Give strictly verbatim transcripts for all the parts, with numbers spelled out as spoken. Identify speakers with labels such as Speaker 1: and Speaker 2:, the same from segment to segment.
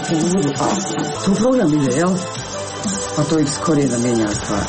Speaker 1: Tu program ide, jel? Pa to ih skorijena mijenja stvar.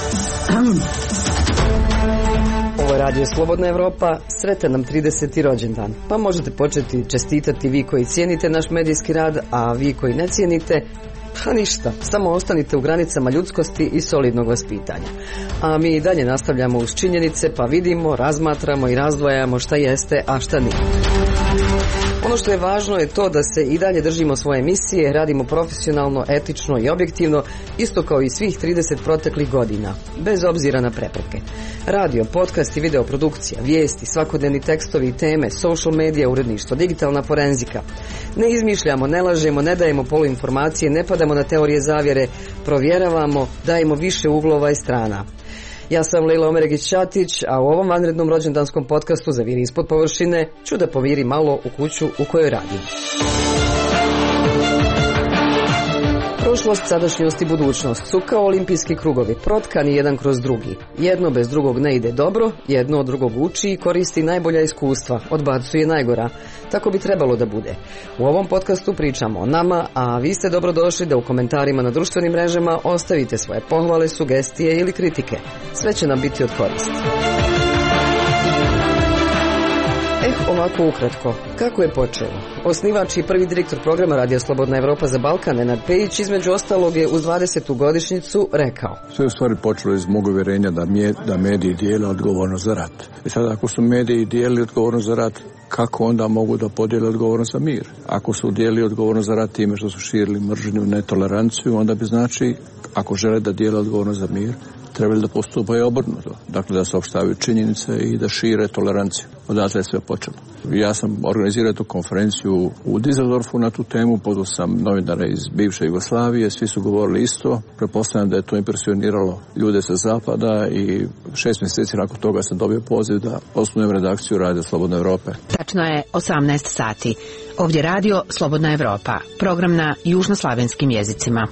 Speaker 2: Ovo je Radio Slobodna Evropa, sretan nam trideseti rođendan. Pa možete početi čestitati vi koji cijenite naš medijski rad, a vi koji ne cijenite, pa ništa, samo ostanite u granicama ljudskosti i solidnog vaspitanja. A mi i dalje nastavljamo uz činjenice, pa vidimo, razmatramo i razdvajamo šta jeste, a šta nije. Ono što je važno je to da se i dalje držimo svoje emisije, radimo profesionalno, etično i objektivno, isto kao i svih trideset proteklih godina, bez obzira na prepreke. Radio, podcast i videoprodukcija, vijesti, svakodnevni tekstovi i teme, social media, uredništvo, digitalna forenzika. Ne izmišljamo, ne lažemo, ne dajemo poluinformacije, ne padamo na teorije zavjere, provjeravamo, dajemo više uglova i strana. Ja sam Lejla Omeregić-Ćatić, a u ovom vanrednom rođendanskom podcastu za Viri ispod površine ću da poviri malo u kuću u kojoj radim. Prošlost, sadašnjost i budućnost su kao olimpijski krugovi, protkani jedan kroz drugi. Jedno bez drugog ne ide dobro, jedno od drugog uči i koristi najbolja iskustva, odbacuje najgora. Tako bi trebalo da bude. U ovom podcastu pričamo o nama, a vi ste dobrodošli da u komentarima na društvenim mrežama ostavite svoje pohvale, sugestije ili kritike. Sve će nam biti od koristi. Eh, ovako ukratko. Kako je počelo? Osnivač i prvi direktor programa Radio Slobodna Evropa za Balkan, Nenad Pejić, između ostalog je uz dvadesetu godišnjicu rekao:
Speaker 3: Sve u stvari počelo iz mog uvjerenja da, mje, da mediji dijele odgovornost za rat. I sad ako su mediji dijeli odgovornost za rat, kako onda mogu da podijele odgovornost za mir? Ako su dijeli odgovornost za rat time što su širili mržnju, netoleranciju, onda bi znači, ako žele da dijele odgovornost za mir, trebali da postupaju obrnuto. Dakle, da saopštavaju činjenice i da šire toleranciju. Odatle je sve počelo. Ja sam organizirao tu konferenciju u Düsseldorfu na tu temu, pozvao sam novinare iz bivše Jugoslavije, svi su govorili isto. Pretpostavljam da je to impresioniralo ljude sa zapada i šest mjeseci nakon toga sam dobio poziv da osnujem redakciju Radio Slobodne Evrope.
Speaker 4: Tačno je osamnaest sati. Ovdje Radio Slobodna Evropa, program na južnoslavenskim jezicima.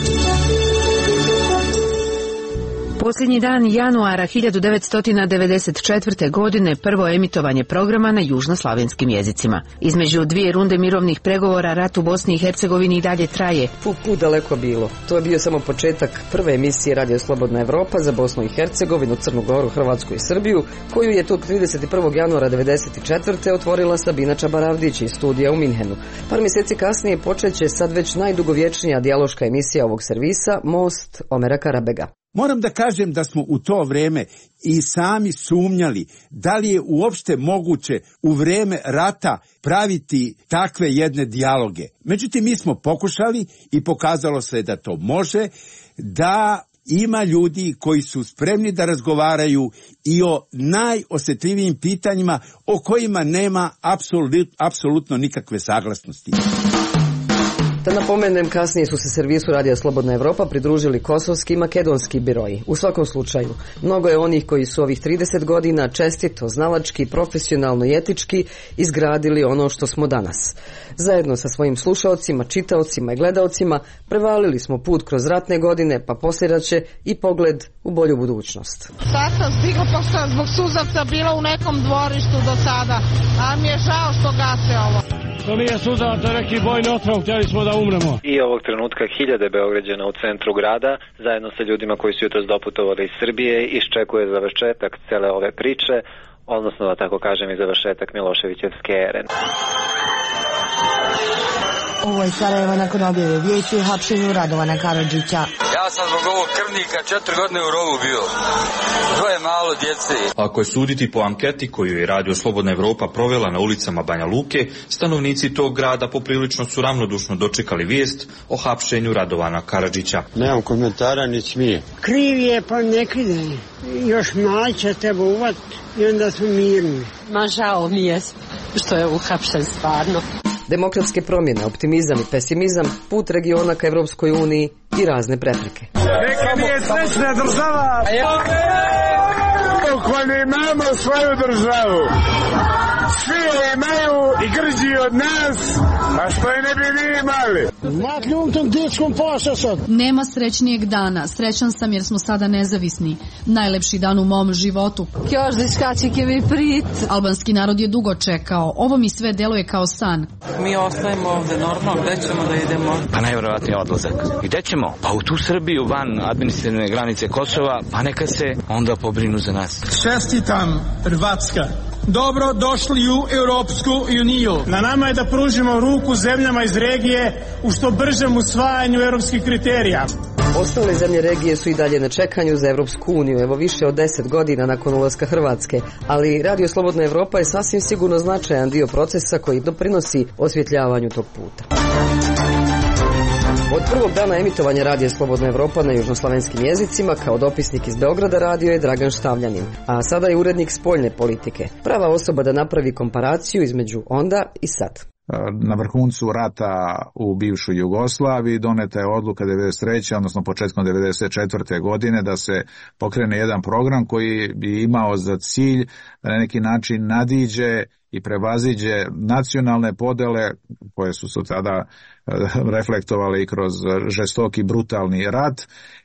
Speaker 4: Posljednji dan januara hiljadu devetsto devedeset četvrte. godine prvo emitovanje programa na južnoslavenskim jezicima. Između dvije runde mirovnih pregovora rat u Bosni i Hercegovini i dalje traje.
Speaker 2: Pu, pu daleko bilo. To je bio samo početak prve emisije Radio Slobodna Evropa za Bosnu i Hercegovinu, Crnu Goru, Hrvatsku i Srbiju, koju je tog trideset prvog januara devedeset četvrte. otvorila Sabina Čabaravdić iz studija u Minhenu. Par mjeseci kasnije počeće sad već najdugovječnija dijaloška emisija ovog servisa, Most Omera Karabega.
Speaker 5: Moram da kažem da smo u to vrijeme i sami sumnjali da li je uopšte moguće u vrijeme rata praviti takve jedne dijaloge. Međutim, mi smo pokušali i pokazalo se da to može, da ima ljudi koji su spremni da razgovaraju i o najosjetljivijim pitanjima o kojima nema apsolut, apsolutno nikakve saglasnosti.
Speaker 2: Da napomenem, kasnije su se servisu Radija Slobodna Evropa pridružili kosovski i makedonski biroji. U svakom slučaju, mnogo je onih koji su ovih trideset godina čestito, znalački, profesionalno i etički izgradili ono što smo danas. Zajedno sa svojim slušaocima, čitaocima i gledaocima prevalili smo put kroz ratne godine, pa posljedaće i pogled u bolju budućnost.
Speaker 6: Sad sam stigla, pa sam zbog suzavca bila u nekom dvorištu do sada, a mi je žao što gase ovo.
Speaker 7: To nije suza, to je neki bojni otrov, htjeli smo da umremo.
Speaker 8: I ovog trenutka hiljade Beograđana u centru grada, zajedno sa ljudima koji su jutros doputovali iz Srbije, iščekuje završetak cele ove priče, odnosno da tako kažem i završetak Miloševićevske ere.
Speaker 9: Ovo je Sarajevo nakon objave vijesti o hapšenju Radovana Karadžića.
Speaker 10: Ja sam zbog ovog krvnika četiri godine u rovu bio. Dvoje malo djece.
Speaker 11: Ako je suditi po anketi koju je Radio Slobodna Evropa provela na ulicama Banja Luke, stanovnici tog grada poprilično su ravnodušno dočekali vijest o hapšenju Radovana Karadžića.
Speaker 12: Nemam komentara ni smije.
Speaker 13: Kriv je pa ne krive. Još mali će tebe uvat i onda su mirni.
Speaker 14: Ma žao mi je što je uhapšen stvarno.
Speaker 2: Demokratske promjene, optimizam i pesimizam, put regiona ka Evropskoj uniji i razne prepreke.
Speaker 15: Neka mi je srećna država! Ako ne imamo svoju državu, svi imaju i grđi od nas, a što je ne bi vi imali.
Speaker 16: Maknum tom dječkom poša sad.
Speaker 17: Nema srećnijeg dana. Srećan sam jer smo sada nezavisni. Najlepši dan u mom životu.
Speaker 14: Kjoždičkačike mi prit.
Speaker 17: Albanski narod je dugo čekao. Ovo mi sve deluje kao san.
Speaker 14: Mi ostajemo ovde normalno. Gde ćemo da idemo?
Speaker 18: Pa najvjerovatnije odlazak. I gde ćemo? Pa u tu Srbiju van administrativne granice Kosova, pa neka se onda pobrinu za nas.
Speaker 16: Čestitam, Hrvatska. Dobro došli u Europsku uniju.
Speaker 15: Na nama je da pružimo ruku zemljama iz regije u što bržem usvajanju europskih kriterija.
Speaker 2: Ostale zemlje regije su i dalje na čekanju za Europsku uniju, evo više od deset godina nakon ulaska Hrvatske, ali Radio Slobodna Evropa je sasvim sigurno značajan dio procesa koji doprinosi osvjetljavanju tog puta. Od prvog dana emitovanja Radija Slobodna Evropa na južnoslavenskim jezicima kao dopisnik iz Beograda radio je Dragan Štavljanin, a sada je urednik spoljne politike, prava osoba da napravi komparaciju između onda i sad.
Speaker 19: Na vrhuncu rata u bivšoj Jugoslaviji doneta je odluka devedeset treće odnosno početkom devedeset četvrte godine da se pokrene jedan program koji bi imao za cilj da na neki način nadiđe i prevaziđe nacionalne podele koje su se tada reflektovali i kroz žestoki brutalni rat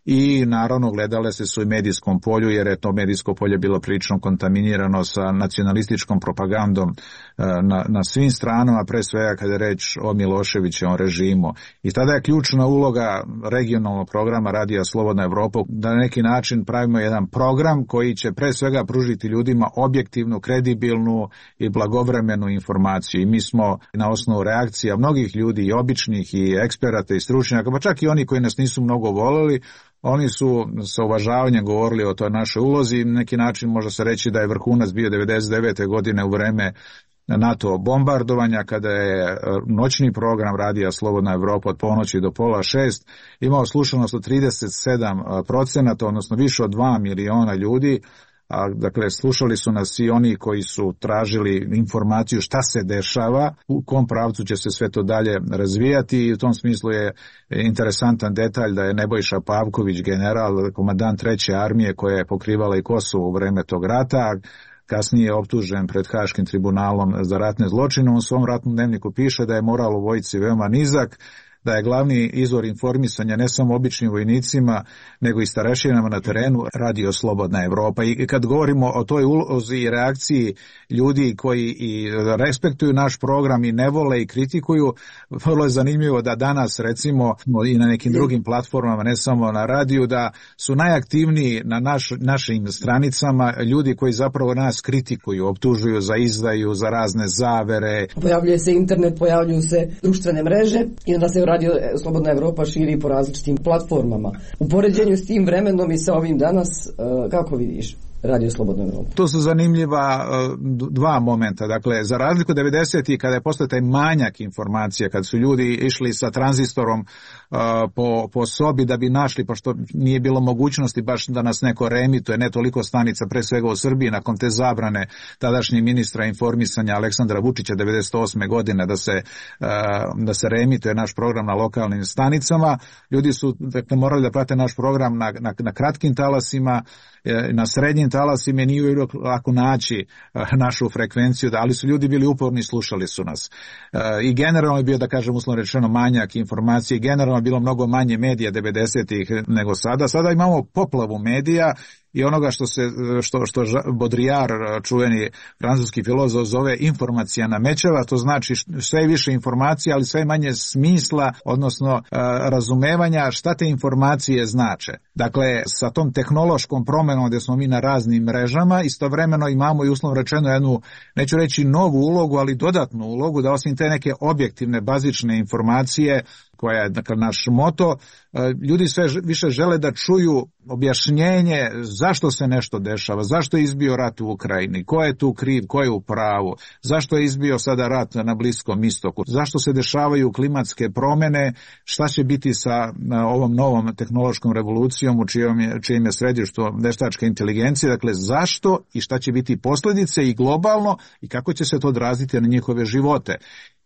Speaker 19: i naravno gledale se su i medijskom polju jer je to medijsko polje bilo prilično kontaminirano sa nacionalističkom propagandom na, na svim stranama, pre svega kada je reč o Miloševićevom režimu. I tada je ključna uloga regionalnog programa Radija Slobodna Evropa da na neki način pravimo jedan program koji će pre svega pružiti ljudima objektivnu, kredibilnu i blagovremenu informaciju. I mi smo na osnovu reakcija mnogih ljudi i običnih i eksperata i stručnjaka, pa čak i oni koji nas nisu mnogo voleli, oni su sa uvažavanjem govorili o toj našoj ulozi. Na neki način može se reći da je vrhunac bio devedeset devete godine u vreme NATO bombardovanja, kada je noćni program Radija Slobodna Evropa od ponoći do pola šest imao slušanost od trideset sedam procenata, odnosno više od dva miliona ljudi. A, dakle, slušali su nas i oni koji su tražili informaciju šta se dešava, u kom pravcu će se sve to dalje razvijati i u tom smislu je interesantan detalj da je Nebojša Pavković, general, komandant treće armije koja je pokrivala i Kosovo u vreme tog rata, kasnije je optužen pred Haškim tribunalom za ratne zločine. U svom ratnom dnevniku piše da je moral u vojsci veoma nizak, da je glavni izvor informisanja ne samo običnim vojnicima, nego i starešinama na terenu Radio Slobodna Evropa. I kad govorimo o toj ulozi i reakciji ljudi koji i respektuju naš program i ne vole i kritikuju, vrlo je zanimljivo da danas recimo i na nekim drugim platformama, ne samo na radiju, da su najaktivniji na naš, našim stranicama ljudi koji zapravo nas kritikuju, optužuju za izdaju, za razne zavere.
Speaker 2: Pojavljuje se internet, pojavljuju se društvene mreže i onda se Radio Slobodna Evropa širi po različitim platformama. U poređenju s tim vremenom i sa ovim danas, kako vidiš Radio Slobodna Evropa?
Speaker 19: To su zanimljiva dva momenta. Dakle, za razliku devedesetih kada je postao taj manjak informacija, kad su ljudi išli sa tranzistorom uh, po, po sobi da bi našli, pošto nije bilo mogućnosti baš da nas neko reemituje, ne toliko stanica, pre svega u Srbiji, nakon te zabrane tadašnjeg ministra informisanja Aleksandra Vučića devedeset osme godine da se, uh, da se reemituje naš program na lokalnim stanicama. Ljudi su dakle, morali da prate naš program na, na, na kratkim talasima, na srednjim talasima, nije uvijek lako naći našu frekvenciju, ali su ljudi bili uporni i slušali su nas. I generalno je bio, da kažem uslovno rečeno, manjak informacije, generalno je bilo mnogo manje medija devedesetih nego sada. Sada imamo poplavu medija i onoga što se što što Baudrillard, čuveni francuski filozof, zove informacijana mećava, to znači sve više informacija, ali sve manje smisla, odnosno razumevanja šta te informacije znače. Dakle, sa tom tehnološkom promenom gdje smo mi na raznim mrežama, istovremeno imamo i uslovno rečeno jednu, neću reći novu ulogu, ali dodatnu ulogu da osim te neke objektivne, bazične informacije, koja je dakle, naš moto, ljudi sve više žele da čuju objašnjenje zašto se nešto dešava, zašto je izbio rat u Ukrajini, ko je tu kriv, ko je u pravu, zašto je izbio sada rat na Bliskom istoku, zašto se dešavaju klimatske promjene, šta će biti sa ovom novom tehnološkom revolucijom u čijom je, čijim je središtu veštačka inteligencija, dakle zašto i šta će biti posljedice i globalno i kako će se to odraziti na njihove živote.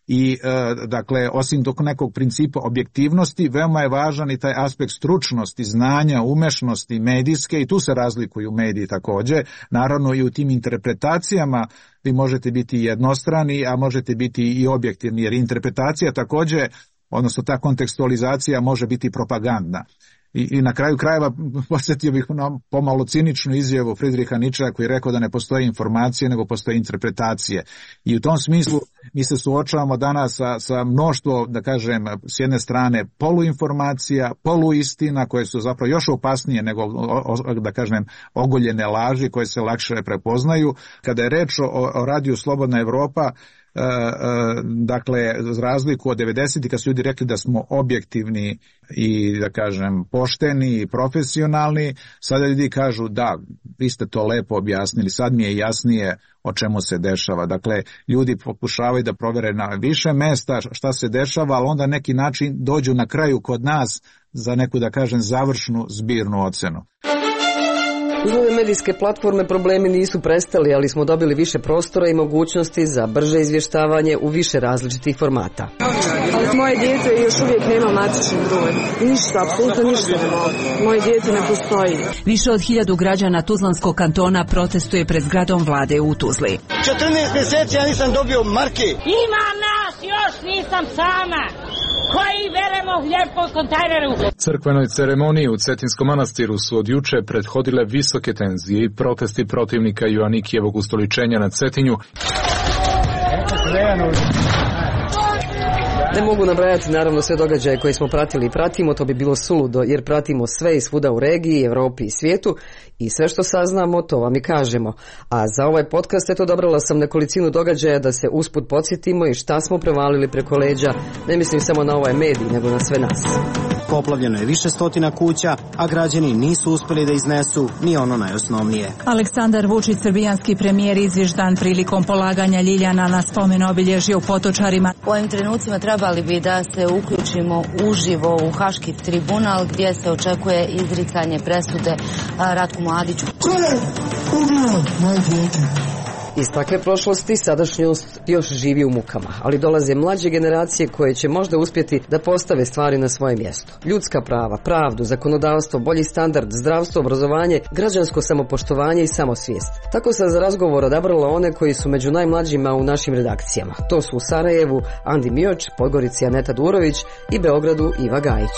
Speaker 19: i e, dakle osim tog nekog principa objektivnosti veoma je važan i taj aspekt stručnosti, znanja, umešnosti medijske i tu se razlikuju mediji također. Naravno i u tim interpretacijama vi možete biti jednostrani, a možete biti i objektivni, jer interpretacija također, odnosno ta kontekstualizacija može biti propagandna. I, i na kraju krajeva podsjetio bih na pomalo ciničnu izjavu Friedricha Nietzschea koji je rekao da ne postoje informacije nego postoje interpretacije. I u tom smislu mi se suočavamo danas sa, sa mnoštvo, da kažem, s jedne strane poluinformacija, poluistina koje su zapravo još opasnije nego, da kažem, ogoljene laži koje se lakše prepoznaju. Kada je reč o, o radiju Slobodna Evropa, E, e, dakle, za razliku od devedesetih kad su ljudi rekli da smo objektivni i, da kažem, pošteni i profesionalni, sada ljudi kažu da, vi ste to lepo objasnili, sad mi je jasnije o čemu se dešava. Dakle, ljudi pokušavaju da provere na više mesta šta se dešava, ali onda neki način dođu na kraju kod nas za neku, da kažem, završnu zbirnu ocenu.
Speaker 2: Uz ove medijske platforme problemi nisu prestali, ali smo dobili više prostora i mogućnosti za brže izvještavanje u više različitih formata.
Speaker 20: Ali moje dijete još uvijek nema matični broj. Ništa, apsolutno ništa ne mogu. Moje dijete ne postoji.
Speaker 4: Više od hiljadu građana Tuzlanskog kantona protestuje pred zgradom vlade u Tuzli.
Speaker 21: četrnaest mjeseci ja nisam dobio marke.
Speaker 22: Ima nas, još nisam sama. Koji beremo hljeb po kontejneru.
Speaker 23: Crkvenoj ceremoniji u Cetinskom manastiru su od juče prethodile visoke tenzije i protesti protivnika Joanikijevog ustoličenja na Cetinju.
Speaker 2: Ne mogu nabrajati naravno sve događaje koje smo pratili i pratimo, to bi bilo suludo jer pratimo sve i svuda u regiji, Evropi i svijetu i sve što saznamo to vam i kažemo. A za ovaj podcast eto dobrala sam nekolicinu događaja da se usput podsjetimo i šta smo prevalili preko leđa, ne mislim samo na ovaj medij nego na sve nas.
Speaker 24: Poplavljeno je više stotina kuća, a građani nisu uspjeli da iznesu ni ono najosnovnije.
Speaker 4: Aleksandar Vučić, srbijanski premijer, izvještan prilikom polaganja ljiljana na spomen obilježje u Potočarima.
Speaker 25: U ovim trenucima trebali bi da se uključimo uživo u Haški tribunal gdje se očekuje izricanje presude Ratku Mladiću.
Speaker 26: Ko je ubio moje dijete?
Speaker 2: Iz takve prošlosti sadašnjost još živi u mukama, ali dolaze mlađe generacije koje će možda uspjeti da postave stvari na svoje mjesto. Ljudska prava, pravdu, zakonodavstvo, bolji standard, zdravstvo, obrazovanje, građansko samopoštovanje i samosvijest. Tako sam za razgovor odabrala one koji su među najmlađima u našim redakcijama. To su u Sarajevu Andi Mioč, Podgorici Aneta Durović i Beogradu Iva Gajić.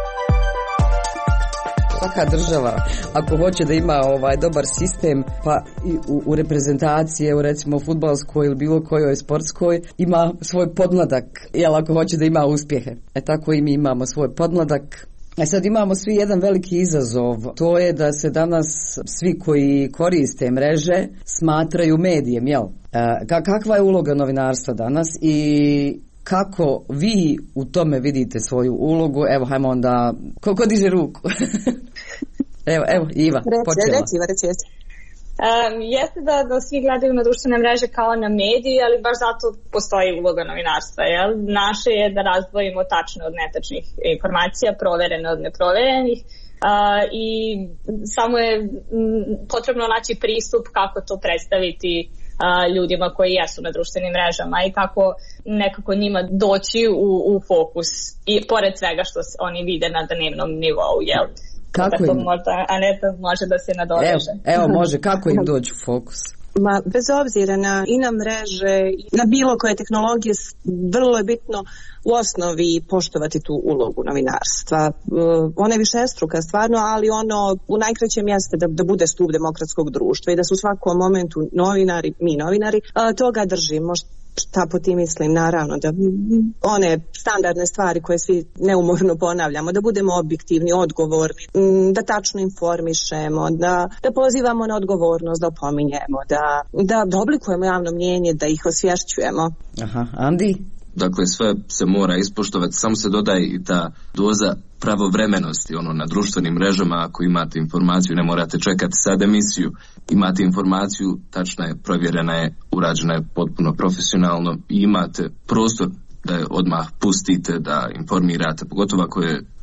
Speaker 2: Svaka država, ako hoće da ima ovaj dobar sistem, pa i u, u reprezentacije, u recimo fudbalskoj ili bilo kojoj sportskoj, ima svoj podmladak, jel ako hoće da ima uspjehe. E tako i mi imamo svoj podmladak. E sad imamo svi jedan veliki izazov, to je da se danas svi koji koriste mreže smatraju medijem, jel? E, kakva je uloga novinarstva danas i kako vi u tome vidite svoju ulogu? Evo, hajmo onda, ko, ko diže ruku? evo, evo, Iva,
Speaker 27: reći,
Speaker 2: počela.
Speaker 27: Reći, Iva, reći, reći. Um, jeste da, da svi gledaju na društvene mreže kao na mediji, ali baš zato postoji uloga novinarstva. Jel? Naše je da razdvojimo tačne od netačnih informacija, proverene od neproverenih. Uh, i samo je m, potrebno naći pristup kako to predstaviti uh, ljudima koji jesu na društvenim mrežama i kako nekako njima doći u, u fokus i pored svega što oni vide na dnevnom nivou, jel?
Speaker 2: Kako
Speaker 27: Tako
Speaker 2: im?
Speaker 27: možda Aneta može da se nadoveže.
Speaker 2: Evo, evo može, kako im doći u fokus?
Speaker 27: Ma, bez obzira na i na mreže, na bilo koje tehnologije, vrlo je bitno u osnovi poštovati tu ulogu novinarstva. Uh, ona je višestruka stvarno, ali ono u najkraćem jeste da, da bude stup demokratskog društva i da su u svakom momentu novinari, mi novinari, uh, toga držimo. Šta po tim mislim, naravno da one standardne stvari koje svi neumorno ponavljamo, da budemo objektivni, odgovorni, da tačno informišemo, da, da pozivamo na odgovornost, da opominjemo, da, da, da oblikujemo javno mnjenje, da ih osvješćujemo.
Speaker 2: Aha, Andi?
Speaker 28: Dakle, sve se mora ispoštovati, samo se dodaje i ta doza pravovremenosti, ono, na društvenim mrežama, ako imate informaciju, ne morate čekati sad emisiju, imate informaciju, tačna je, provjerena je, urađena je potpuno profesionalno i imate prostor da je odmah pustite, da informirate, pogotovo ako je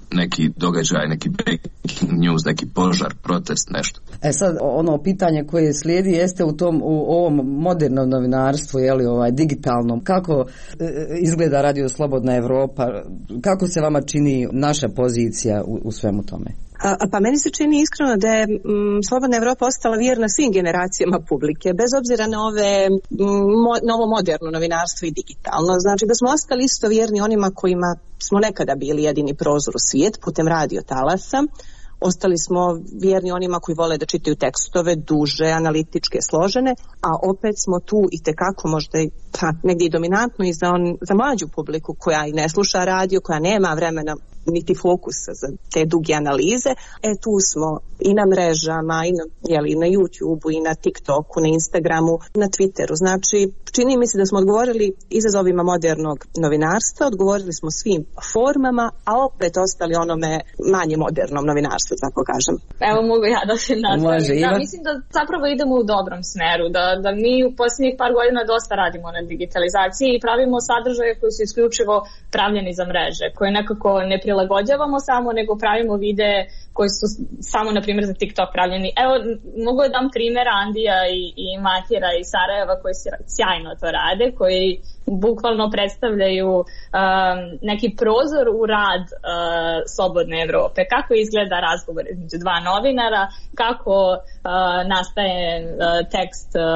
Speaker 28: neki događaj, neki breaking news, neki požar, protest, nešto.
Speaker 2: E sad, ono pitanje koje slijedi jeste u tom, u ovom modernom novinarstvu, je li ovaj digitalnom, kako e, izgleda Radio Slobodna Evropa, kako se vama čini naša pozicija u, u svemu tome?
Speaker 27: A, pa meni se čini iskreno da je m, Slobodna Evropa ostala vjerna svim generacijama publike, bez obzira na ove mo, novo moderno novinarstvo i digitalno. Znači da smo ostali isto vjerni onima kojima smo nekada bili jedini prozor u svijet putem radio talasa. Ostali smo vjerni onima koji vole da čitaju tekstove, duže, analitičke, složene, a opet smo tu i tekako možda i, pa, negdje i dominantno i za, on, za mlađu publiku koja i ne sluša radio, koja nema vremena niti fokusa za te duge analize. E tu smo i na mrežama, i na, jeli, na YouTubeu, i na TikToku, na Instagramu, na Twitteru. Znači, čini mi se da smo odgovorili izazovima modernog novinarstva, odgovorili smo svim formama, a opet ostali onome manje modernom novinarstvu, tako kažem.
Speaker 1: Evo mogu ja da se nastavim. Da, mislim da zapravo idemo u dobrom smeru, da, da mi u posljednjih par godina dosta radimo na digitalizaciji i pravimo sadržaje koji su isključivo pravljeni za mreže, koje nekako ne prilagođavamo samo, nego pravimo videe koji su samo, na primjer, za TikTok pravljeni. Evo, mogu da dam primjer Andija i, i Mahira iz Sarajeva koji sjajno to rade, koji bukvalno predstavljaju um, neki prozor u rad uh, Slobodne Evrope. Kako izgleda razgovor između dva novinara, kako uh, nastaje uh, tekst uh,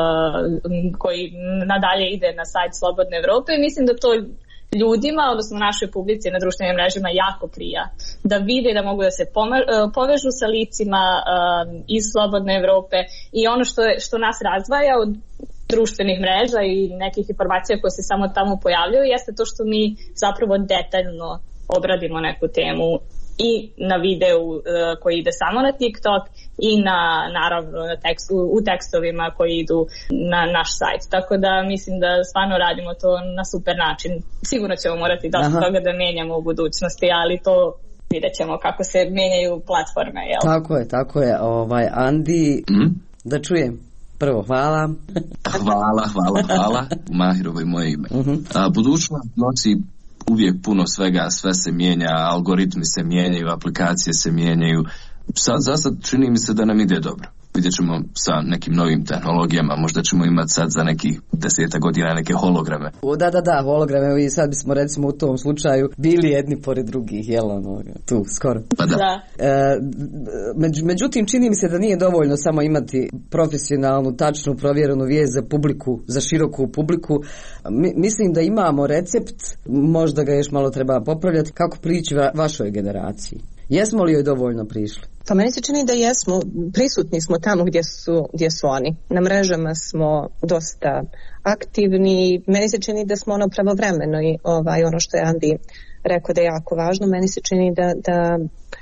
Speaker 1: koji nadalje ide na sajt Slobodne Evrope i mislim da to ljudima, odnosno našoj publici na društvenim mrežama jako prija. Da vide da mogu da se povežu sa licima um, iz Slobodne Evrope i ono što, je, što nas razdvaja od društvenih mreža i nekih informacija koje se samo tamo pojavljaju jeste to što mi zapravo detaljno obradimo neku temu i na videu uh, koji ide samo na TikTok i na, naravno na tekst, u, u tekstovima koji idu na naš sajt. Tako da mislim da stvarno radimo to na super način. Sigurno ćemo morati dosta toga da menjamo u budućnosti, ali to vidjet ćemo kako se menjaju platforme. Jel?
Speaker 2: Tako je, tako je. Ovaj, Andi, mm? da čujem. Prvo, hvala.
Speaker 28: Hvala, hvala, hvala. Mahirovo i moje ime. Uh-huh. A, budućnost nosi uvijek puno svega, sve se mijenja, algoritmi se mijenjaju, aplikacije se mijenjaju. Sad, zasad čini mi se da nam ide dobro. Vidjet ćemo sa nekim novim tehnologijama, možda ćemo imati sad za nekih deseta godina neke holograme.
Speaker 2: O, da, da, da, holograme, i sad bismo recimo u tom slučaju bili jedni pored drugih, jel ono, tu, skoro.
Speaker 28: Pa da.
Speaker 1: da.
Speaker 2: E, među, međutim, čini mi se da nije dovoljno samo imati profesionalnu, tačnu, provjerenu vijest za publiku, za široku publiku. Mi, mislim da imamo recept, možda ga još malo treba popravljati, kako prići va, vašoj generaciji. Jesmo li joj dovoljno prišli?
Speaker 27: Pa meni se čini da jesmo, prisutni smo tamo gdje su, gdje su oni. Na mrežama smo dosta aktivni, meni se čini da smo ono pravovremeno i ovaj, ono što je Andi rekao da je jako važno, meni se čini da, da,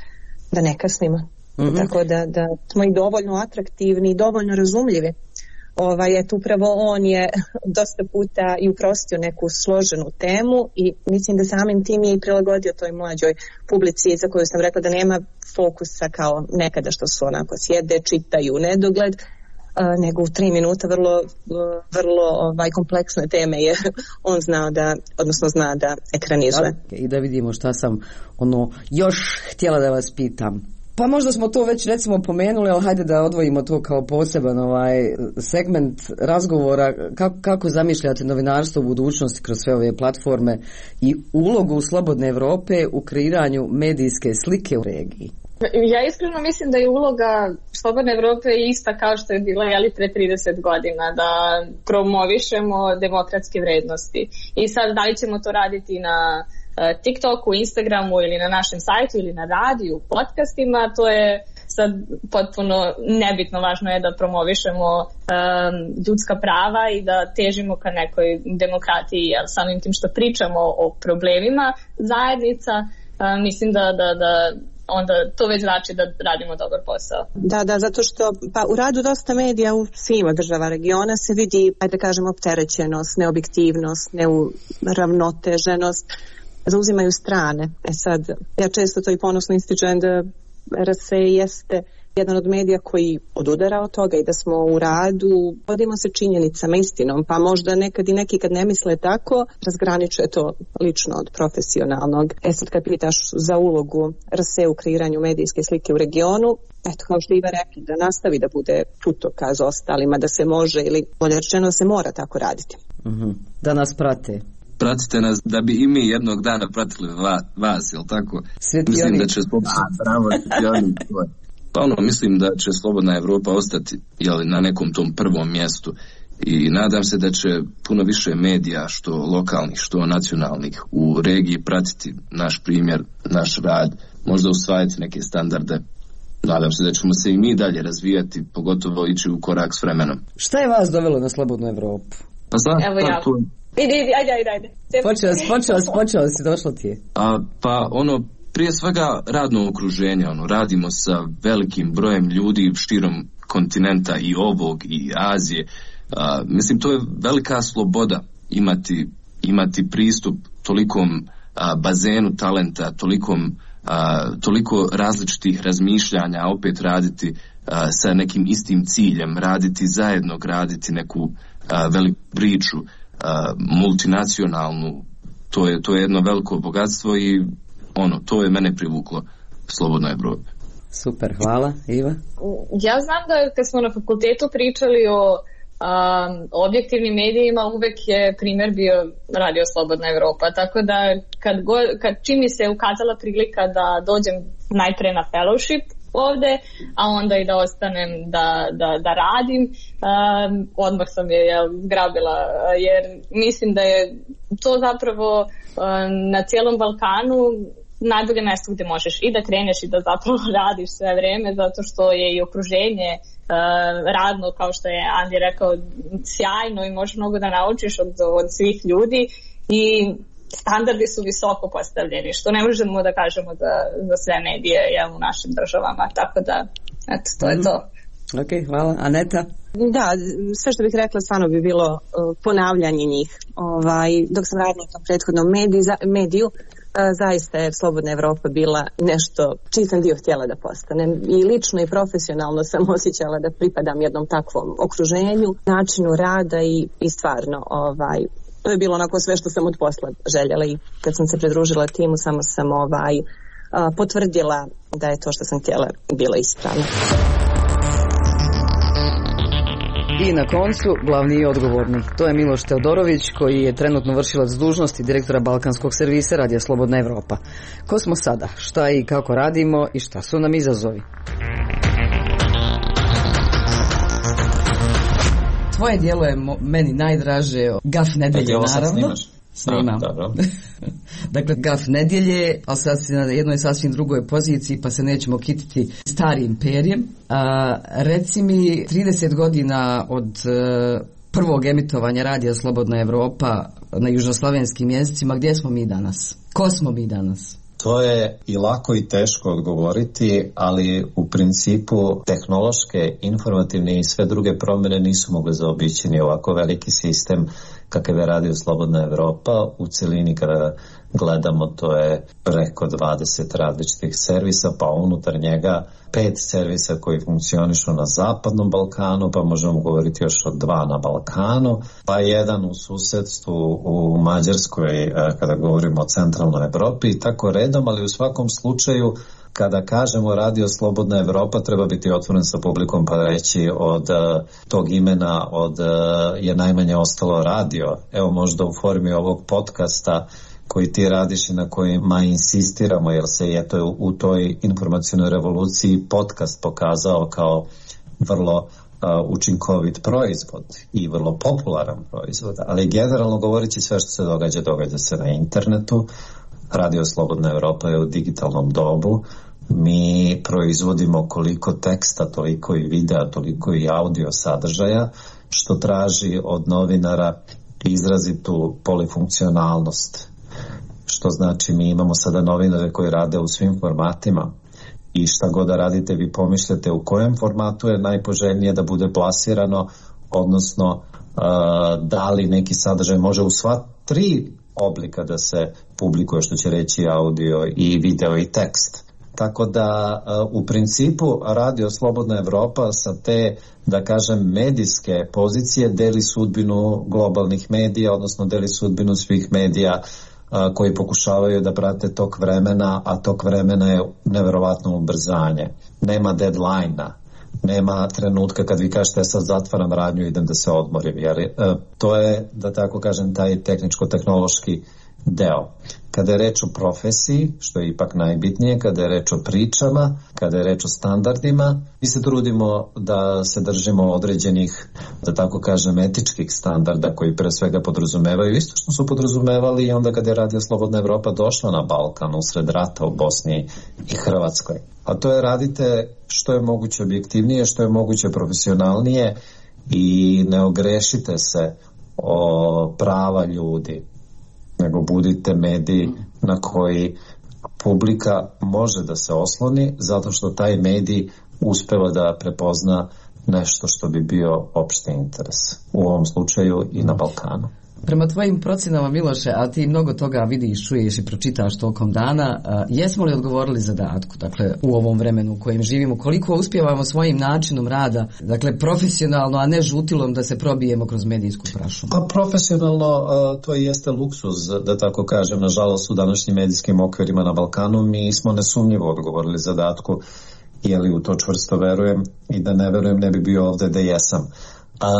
Speaker 27: da ne kasnimo. Mm-hmm. Tako da, da smo i dovoljno atraktivni i dovoljno razumljivi. Ovaj, eto, upravo on je dosta puta i uprostio neku složenu temu i mislim da samim tim je i prilagodio toj mlađoj publici za koju sam rekla da nema fokusa kao nekada što su onako sjede, čitaju u nedogled, uh, nego u tri minuta vrlo, uh, vrlo ovaj, kompleksne teme je on znao da, odnosno zna da ekranizuje.
Speaker 2: I da vidimo šta sam ono još htjela da vas pitam. Pa možda smo to već recimo pomenuli, ali hajde da odvojimo to kao poseban ovaj segment razgovora. Kako, kako zamišljate novinarstvo u budućnosti kroz sve ove platforme i ulogu Slobodne Evrope u kreiranju medijske slike u regiji?
Speaker 1: Ja iskreno mislim da je uloga Slobodne Evrope ista kao što je bila jeli pre trideset godina, da promovišemo demokratske vrednosti. I sad da li ćemo to raditi na TikToku, Instagramu ili na našem sajtu ili na radiju, podcastima, to je sad potpuno nebitno. Važno je da promovišemo um, ljudska prava i da težimo ka nekoj demokratiji, jer samim tim što pričamo o problemima zajednica, um, mislim da, da, da onda to već znači da radimo dobar posao.
Speaker 27: Da, da, zato što pa u radu dosta medija u svima država regiona se vidi, ajde da kažem, opterećenost, neobjektivnost, neuravnoteženost, zauzimaju strane. E sad, ja često to i ponosno ističem da R S E jeste jedan od medija koji odudara od toga i da smo u radu, vodimo se činjenicama, istinom, pa možda nekad i neki kad ne misle tako, razgraničuje to lično od profesionalnog. E sad kad pitaš za ulogu R S E u kreiranju medijske slike u regionu, eto, kao što Iva rekla, da nastavi da bude putokaz ostalima, da se može ili bolje rečeno da se mora tako raditi.
Speaker 2: Uh-huh. Da nas prate.
Speaker 28: Pratite nas da bi i mi jednog dana pratili va, vas, jel tako?
Speaker 2: Svetioni.
Speaker 28: Mislim da će slobodna, bravo, svetioni. Pa ono, mislim da će Slobodna Evropa ostati, jel, na nekom tom prvom mjestu i nadam se da će puno više medija, što lokalnih, što nacionalnih, u regiji pratiti naš primjer, naš rad, možda usvajati neke standarde. Nadam se da ćemo se i mi dalje razvijati, pogotovo ići u korak s vremenom.
Speaker 2: Šta je vas dovelo na Slobodnu Evropu?
Speaker 28: Pa znam,
Speaker 1: evo ja. Tu... Idi, idi, ajde, ajde, ajde.
Speaker 2: Počeo si, počeo si, počeo si, došlo ti je.
Speaker 28: A, pa ono, prije svega radno okruženje, ono, radimo sa velikim brojem ljudi širom kontinenta i ovog i Azije. A, mislim, to je velika sloboda imati, imati pristup tolikom a, bazenu talenta, tolikom a, toliko različitih razmišljanja, a opet raditi a, sa nekim istim ciljem, raditi zajedno, graditi neku a, veliku priču, a, multinacionalnu. To je, to je jedno veliko bogatstvo i ono, to je mene privuklo Slobodnoj Evropi.
Speaker 2: Super, hvala. Iva?
Speaker 1: Ja znam da kad smo na fakultetu pričali o um, objektivnim medijima, uvek je primjer bio Radio Slobodna Evropa, tako da kad, go, kad čim mi se ukazala prilika da dođem najpre na fellowship ovde, a onda i da ostanem da, da, da radim, um, odmah sam je jel, zgrabila, jer mislim da je to zapravo um, na cijelom Balkanu najbolje mjesto gdje možeš i da kreneš i da zapravo radiš sve vreme, zato što je i okruženje uh, radno, kao što je Andi rekao, sjajno i možeš mnogo da naučiš od, od svih ljudi i standardi su visoko postavljeni, što ne možemo da kažemo za, za sve medije jel, u našim državama, tako da eto, to je to.
Speaker 2: Ok, hvala. Aneta?
Speaker 27: Da, sve što bih rekla stvarno bi bilo uh, ponavljanje njih. Ovaj, dok sam radila na tom prethodnom mediju, za, mediju uh, zaista je Slobodna Evropa bila nešto čiji sam dio htjela da postanem. I lično i profesionalno sam osjećala da pripadam jednom takvom okruženju, načinu rada i, i stvarno ovaj, to je bilo onako sve što sam od posla željela i kad sam se pridružila timu samo sam ovaj, uh, potvrdila da je to što sam htjela bilo ispravno.
Speaker 2: I na koncu, glavni i odgovorni. To je Miloš Teodorović, koji je trenutno vršilac dužnosti direktora Balkanskog servisa Radija Slobodna Evropa. Ko smo sada? Šta i kako radimo i šta su nam izazovi? Tvoje dijelo je mo- meni najdraže, Gaf nedelje, naravno.
Speaker 28: Snimaš?
Speaker 2: Snimam. Dakle, Gaf nedjelje, ali sad si na jednoj sasvim drugoj poziciji, pa se nećemo kititi starim perjem. A, reci mi, trideset godina od uh, prvog emitovanja Radija Slobodna Evropa na južnoslavenskim jezicima, gdje smo mi danas? Ko smo mi danas?
Speaker 3: To je i lako i teško odgovoriti, ali u principu tehnološke, informativne i sve druge promjene nisu mogle zaobići ni ovako veliki sistem kakav je Radio Slobodna Evropa. U celini kada gledamo, to je preko dvadeset različitih servisa, pa unutar njega pet servisa koji funkcionišu na zapadnom Balkanu, pa možemo govoriti još o dva na Balkanu, pa jedan u susedstvu u Mađarskoj kada govorimo o centralnoj Evropi i tako redom, ali u svakom slučaju kada kažemo Radio Slobodna Evropa treba biti otvoren sa publikom pa reći od uh, tog imena od uh, je najmanje ostalo radio. Evo možda u formi ovog podcasta koji ti radiš i na kojima insistiramo, jer se je to u toj informacionoj revoluciji podcast pokazao kao vrlo uh, učinkovit proizvod i vrlo popularan proizvod, ali generalno govoreći sve što se događa, događa se na internetu. Radio Slobodna Evropa je u digitalnom dobu. Mi proizvodimo koliko teksta, toliko i videa, toliko i audio sadržaja, što traži od novinara izrazitu polifunkcionalnost. Što znači mi imamo sada novinare koji rade u svim formatima i šta god da radite vi pomišljate u kojem formatu je najpoželjnije da bude plasirano, odnosno uh, da li neki sadržaj može u sva tri oblika da se publikuje, što će reći audio i video i tekst. Tako da u principu Radio Slobodna Evropa sa te, da kažem, medijske pozicije deli sudbinu globalnih medija, odnosno deli sudbinu svih medija koji pokušavaju da prate tok vremena, a tok vremena je neverovatno ubrzanje. Nema deadline-a, nema trenutka kad vi kažete sad zatvaram radnju i idem da se odmorim, jer to je, da tako kažem, taj tehničko-tehnološki deo. Kada je reč o profesiji, što je ipak najbitnije, kada je reč o pričama, kada je reč o standardima, mi se trudimo da se držimo određenih, da tako kažem, etičkih standarda koji pre svega podrazumevaju isto što su podrazumevali i onda kada je Radio Slobodna Evropa došla na Balkan usred rata u Bosni i Hrvatskoj. A to je radite što je moguće objektivnije, što je moguće profesionalnije i ne ogrešite se o prava ljudi, nego budite mediji na koji publika može da se osloni, zato što taj medij uspeva da prepozna nešto što bi bio opšti interes. U ovom slučaju i na Balkanu.
Speaker 2: Prema tvojim procenama, Miloše, a ti mnogo toga vidiš, čuješ i pročitaš tokom dana, a, jesmo li odgovorili zadatku, dakle, u ovom vremenu u kojem živimo, koliko uspijevamo svojim načinom rada, dakle, profesionalno, a ne žutilom da se probijemo kroz medijsku prašu?
Speaker 3: Pa profesionalno, a, to jeste luksuz, da tako kažem, nažalost u današnjim medijskim okvirima na Balkanu, mi smo nesumnjivo odgovorili zadatku, jeli u to čvrsto verujem i da ne verujem ne bi bio ovde da jesam. A,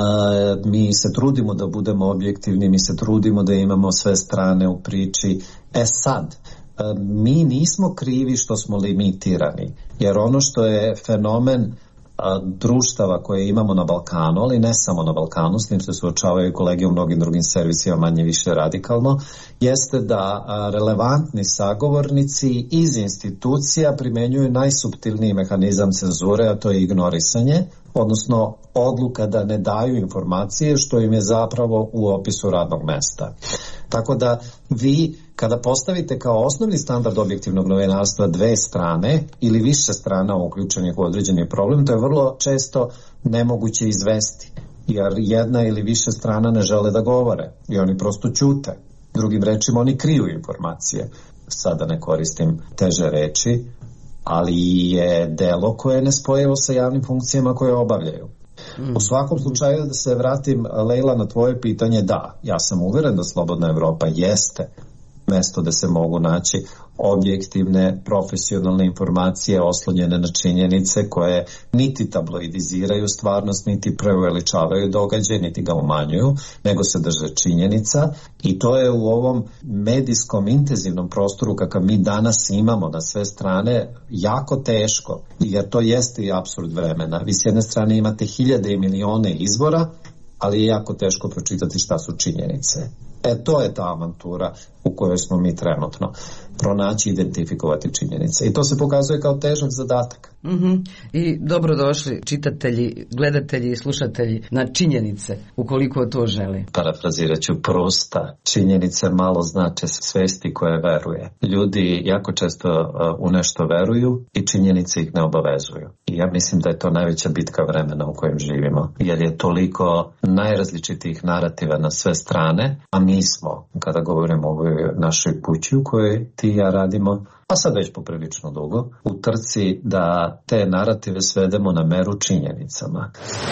Speaker 3: mi se trudimo da budemo objektivni, mi se trudimo da imamo sve strane u priči. E sad, a, mi nismo krivi što smo limitirani, jer ono što je fenomen a, društava koje imamo na Balkanu, ali ne samo na Balkanu, s tim se suočavaju kolege u mnogim drugim servisima manje više radikalno, jeste da a, relevantni sagovornici iz institucija primenjuju najsuptilniji mehanizam cenzure, a to je ignorisanje, odnosno odluka da ne daju informacije što im je zapravo u opisu radnog mesta. Tako da vi kada postavite kao osnovni standard objektivnog novinarstva dve strane ili više strana uključenih u određeni problem, to je vrlo često nemoguće izvesti, jer jedna ili više strana ne žele da govore i oni prosto ćute. Drugim rečima, oni kriju informacije. Sada ne koristim teže reči, ali je delo koje je nespojivo sa javnim funkcijama koje obavljaju. Mm. U svakom slučaju, da se vratim, Lejla, na tvoje pitanje, da, ja sam uveren da Slobodna Evropa jeste mesto da se mogu naći objektivne, profesionalne informacije oslonjene na činjenice koje niti tabloidiziraju stvarnost, niti preuveličavaju događaj, niti ga umanjuju, nego se drže činjenica i to je u ovom medijskom intenzivnom prostoru kakav mi danas imamo na sve strane jako teško, jer to jeste i apsurd vremena. Vi s jedne strane imate hiljade i milione izvora, ali je jako teško pročitati šta su činjenice. E, to je ta avantura u kojoj smo mi trenutno. Pronaći, identifikovati činjenice. I to se pokazuje kao težak zadatak.
Speaker 2: Mm-hmm. I dobrodošli čitatelji, gledatelji i slušatelji na činjenice, ukoliko to želi.
Speaker 3: Parafrazirat ću Prusta. Činjenice malo znače svesti koje veruje. Ljudi jako često uh, u nešto veruju i činjenice ih ne obavezuju. I ja mislim da je to najveća bitka vremena u kojem živimo. Jer je toliko najrazličitijih narativa na sve strane, a mi smo, kada govorimo o ovoj našoj kući u kojoj ti i ja radimo, a sad već poprilično dugo, u trci da te narative svedemo na meru činjenicama.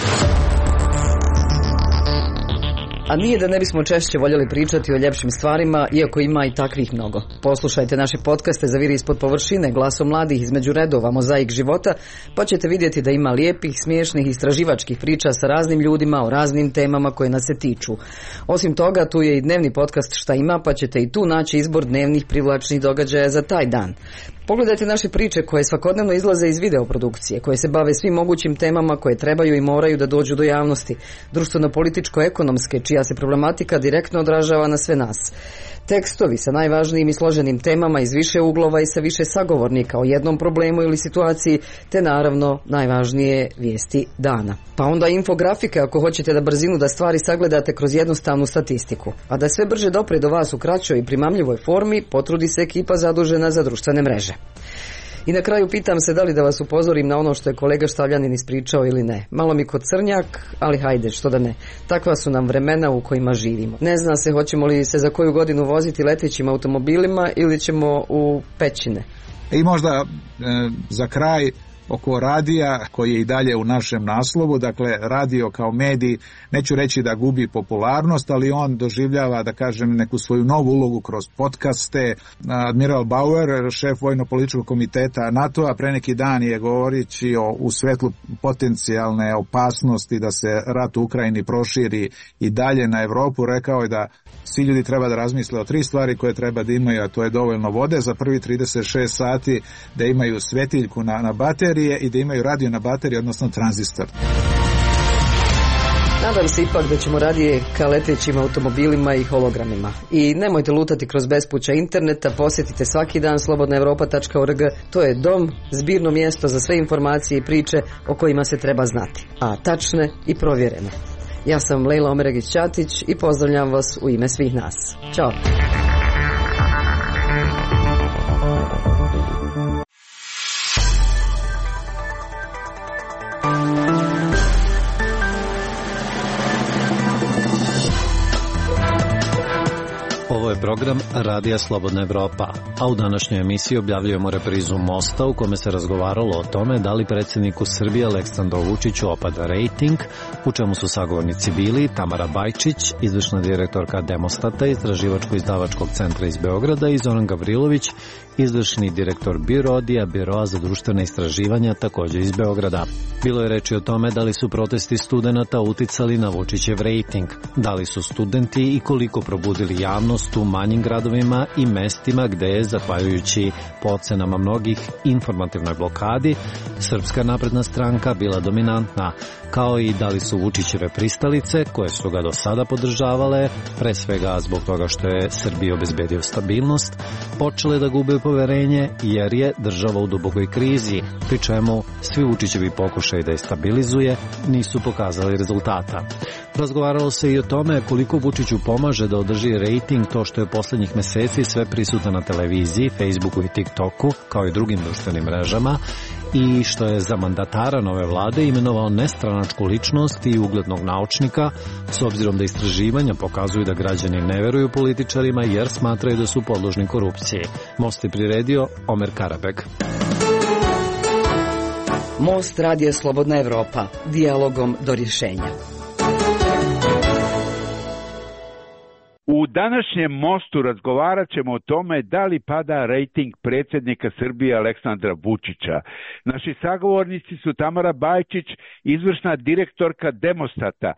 Speaker 2: A nije da ne bismo češće voljeli pričati o ljepšim stvarima, iako ima i takvih mnogo. Poslušajte naše podcaste Zaviri ispod površine, Glasom mladih, Između redova, Mozaik života, pa ćete vidjeti da ima lijepih, smiješnih, istraživačkih priča sa raznim ljudima o raznim temama koje nas se tiču. Osim toga, tu je i dnevni podcast Šta ima, pa ćete i tu naći izbor dnevnih privlačnih događaja za taj dan. Pogledajte naše priče koje svakodnevno izlaze iz videoprodukcije, koje se bave svim mogućim temama koje trebaju i moraju da dođu do javnosti, društveno-političko-ekonomske, čija se problematika direktno odražava na sve nas. Tekstovi sa najvažnijim i složenim temama iz više uglova i sa više sagovornika o jednom problemu ili situaciji, te naravno najvažnije vijesti dana. Pa onda infografike ako hoćete da brzinu da stvari sagledate kroz jednostavnu statistiku. A da sve brže dopre do vas u kraćoj i primamljivoj formi, potrudi se ekipa zadužena za društvene mreže. I na kraju pitam se da li da vas upozorim na ono što je kolega Štavljanin ispričao ili ne. Malo mi kod crnjak, ali hajde, što da ne. Takva su nam vremena u kojima živimo. Ne zna se hoćemo li se za koju godinu voziti letećim automobilima ili ćemo u pećine.
Speaker 19: I možda e, za kraj oko radija koji je i dalje u našem naslovu, dakle radio kao medij, neću reći da gubi popularnost, ali on doživljava, da kažem, neku svoju novu ulogu kroz podcaste. Admiral Bauer, šef vojno-političkog komiteta NATO-a, pre neki dan je govorići o, u svetlu potencijalne opasnosti da se rat u Ukrajini proširi i dalje na Evropu, rekao je da svi ljudi treba da razmisle o tri stvari koje treba da imaju, a to je dovoljno vode za prvi trideset šest sati, da imaju svetiljku na, na baterije i da imaju radio na bateriji, odnosno tranzistor.
Speaker 2: Nadam se ipak da ćemo radije ka letećim automobilima i hologramima. I nemojte lutati kroz bespuća interneta, posjetite svaki dan slobodna europa tačka org. To je dom, zbirno mjesto za sve informacije i priče o kojima se treba znati, a tačne i provjerene. Ja sam Lejla Omeregić-Ćatić i pozdravljam vas u ime svih nas. Ćao!
Speaker 5: Ovo je program Radija Slobodna Evropa, a u današnjoj emisiji objavljujemo reprizu Mosta u kome se razgovaralo o tome da li predsjedniku Srbije Aleksandru Vučiću opada rejting, u čemu su sagovornici bili Tamara Bajčić, izvršna direktorka Demostata, istraživačko-izdavačkog centra iz Beograda, i Zoran Gavrilović, izvršni direktor BIRODija, Biroa za društvene istraživanja, također iz Beograda. Bilo je reči o tome da li su protesti studenata uticali na Vučićev rejting, da li su studenti i koliko probudili javnost u manjim gradovima i mestima gde je, zahvaljujući po ocenama mnogih informativnoj blokadi, Srpska napredna stranka bila dominantna, kao i da li su Vučićeve pristalice, koje su ga do sada podržavale, pre svega zbog toga što je Srbiji obezbedio stabilnost, počele da gube poverenje jer je država u dubokoj krizi, pri čemu svi Vučićevi pokušaj da je stabilizuje nisu pokazali rezultata. Razgovaralo se i o tome koliko Vučiću pomaže da održi rejting to što je poslednjih meseci sve prisutan na televiziji, Facebooku i TikToku, kao i drugim društvenim mrežama, i što je za mandatara nove vlade imenovao nestranačku ličnost i uglednog naučnika, s obzirom da istraživanja pokazuju da građani ne veruju političarima jer smatraju da su podložni korupciji. Most je priredio Omer Karabek.
Speaker 2: Most radija Slobodna Evropa, dijalogom do rješenja.
Speaker 6: U današnjem Mostu razgovarat ćemo o tome da li pada rejting predsjednika Srbije Aleksandra Vučića. Naši sagovornici su Tamara Bajčić, izvršna direktorka Demostata,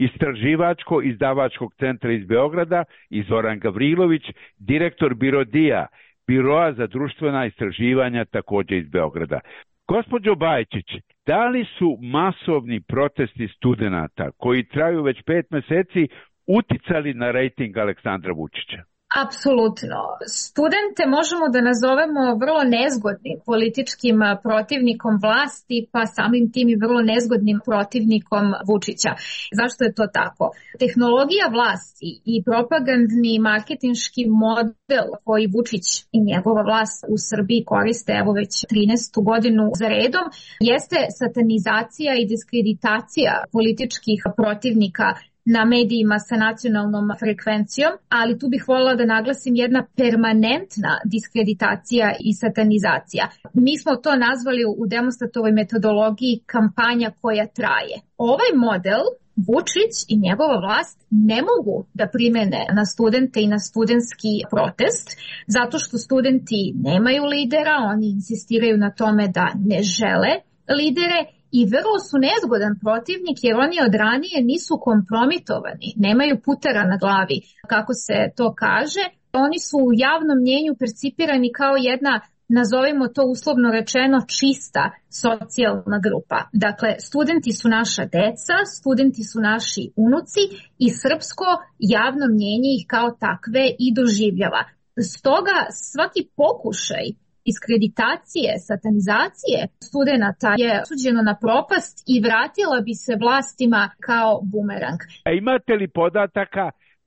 Speaker 6: istraživačko-izdavačkog centra iz Beograda, i Zoran Gavrilović, direktor BIRODija, Biroa za društvena istraživanja, također iz Beograda. Gospođo Bajčić, da li su masovni protesti studenata koji traju već pet meseci uticali na rejting Aleksandra Vučića?
Speaker 1: Apsolutno. Studente možemo da nazovemo vrlo nezgodnim političkim protivnikom vlasti, pa samim tim i vrlo nezgodnim protivnikom Vučića. Zašto je to tako? Tehnologija vlasti i propagandni marketinški model koji Vučić i njegova vlast u Srbiji koriste evo već trinaestu godinu za redom jeste satanizacija i diskreditacija političkih protivnika na medijima sa nacionalnom frekvencijom, ali tu bih voljela da naglasim jedna permanentna diskreditacija i satanizacija. Mi smo to nazvali u Demostatovoj metodologiji kampanja koja traje. Ovaj model Vučić i njegova vlast ne mogu da primene na studente i na studentski protest, zato što studenti nemaju lidera, oni insistiraju na tome da ne žele lidere, i vrlo su nezgodan protivnik jer oni od ranije nisu kompromitovani, nemaju putera na glavi, kako se to kaže. Oni su u javnom mnjenju percipirani kao jedna, nazovimo to uslovno rečeno, čista socijalna grupa. Dakle, studenti su naša deca, studenti su naši unuci i srpsko javno mnjenje ih kao takve i doživljava. Stoga svaki pokušaj diskreditacije, satanizacije studenata je osuđeno na propast i vratila bi se vlastima kao bumerang.
Speaker 6: A imate li podataka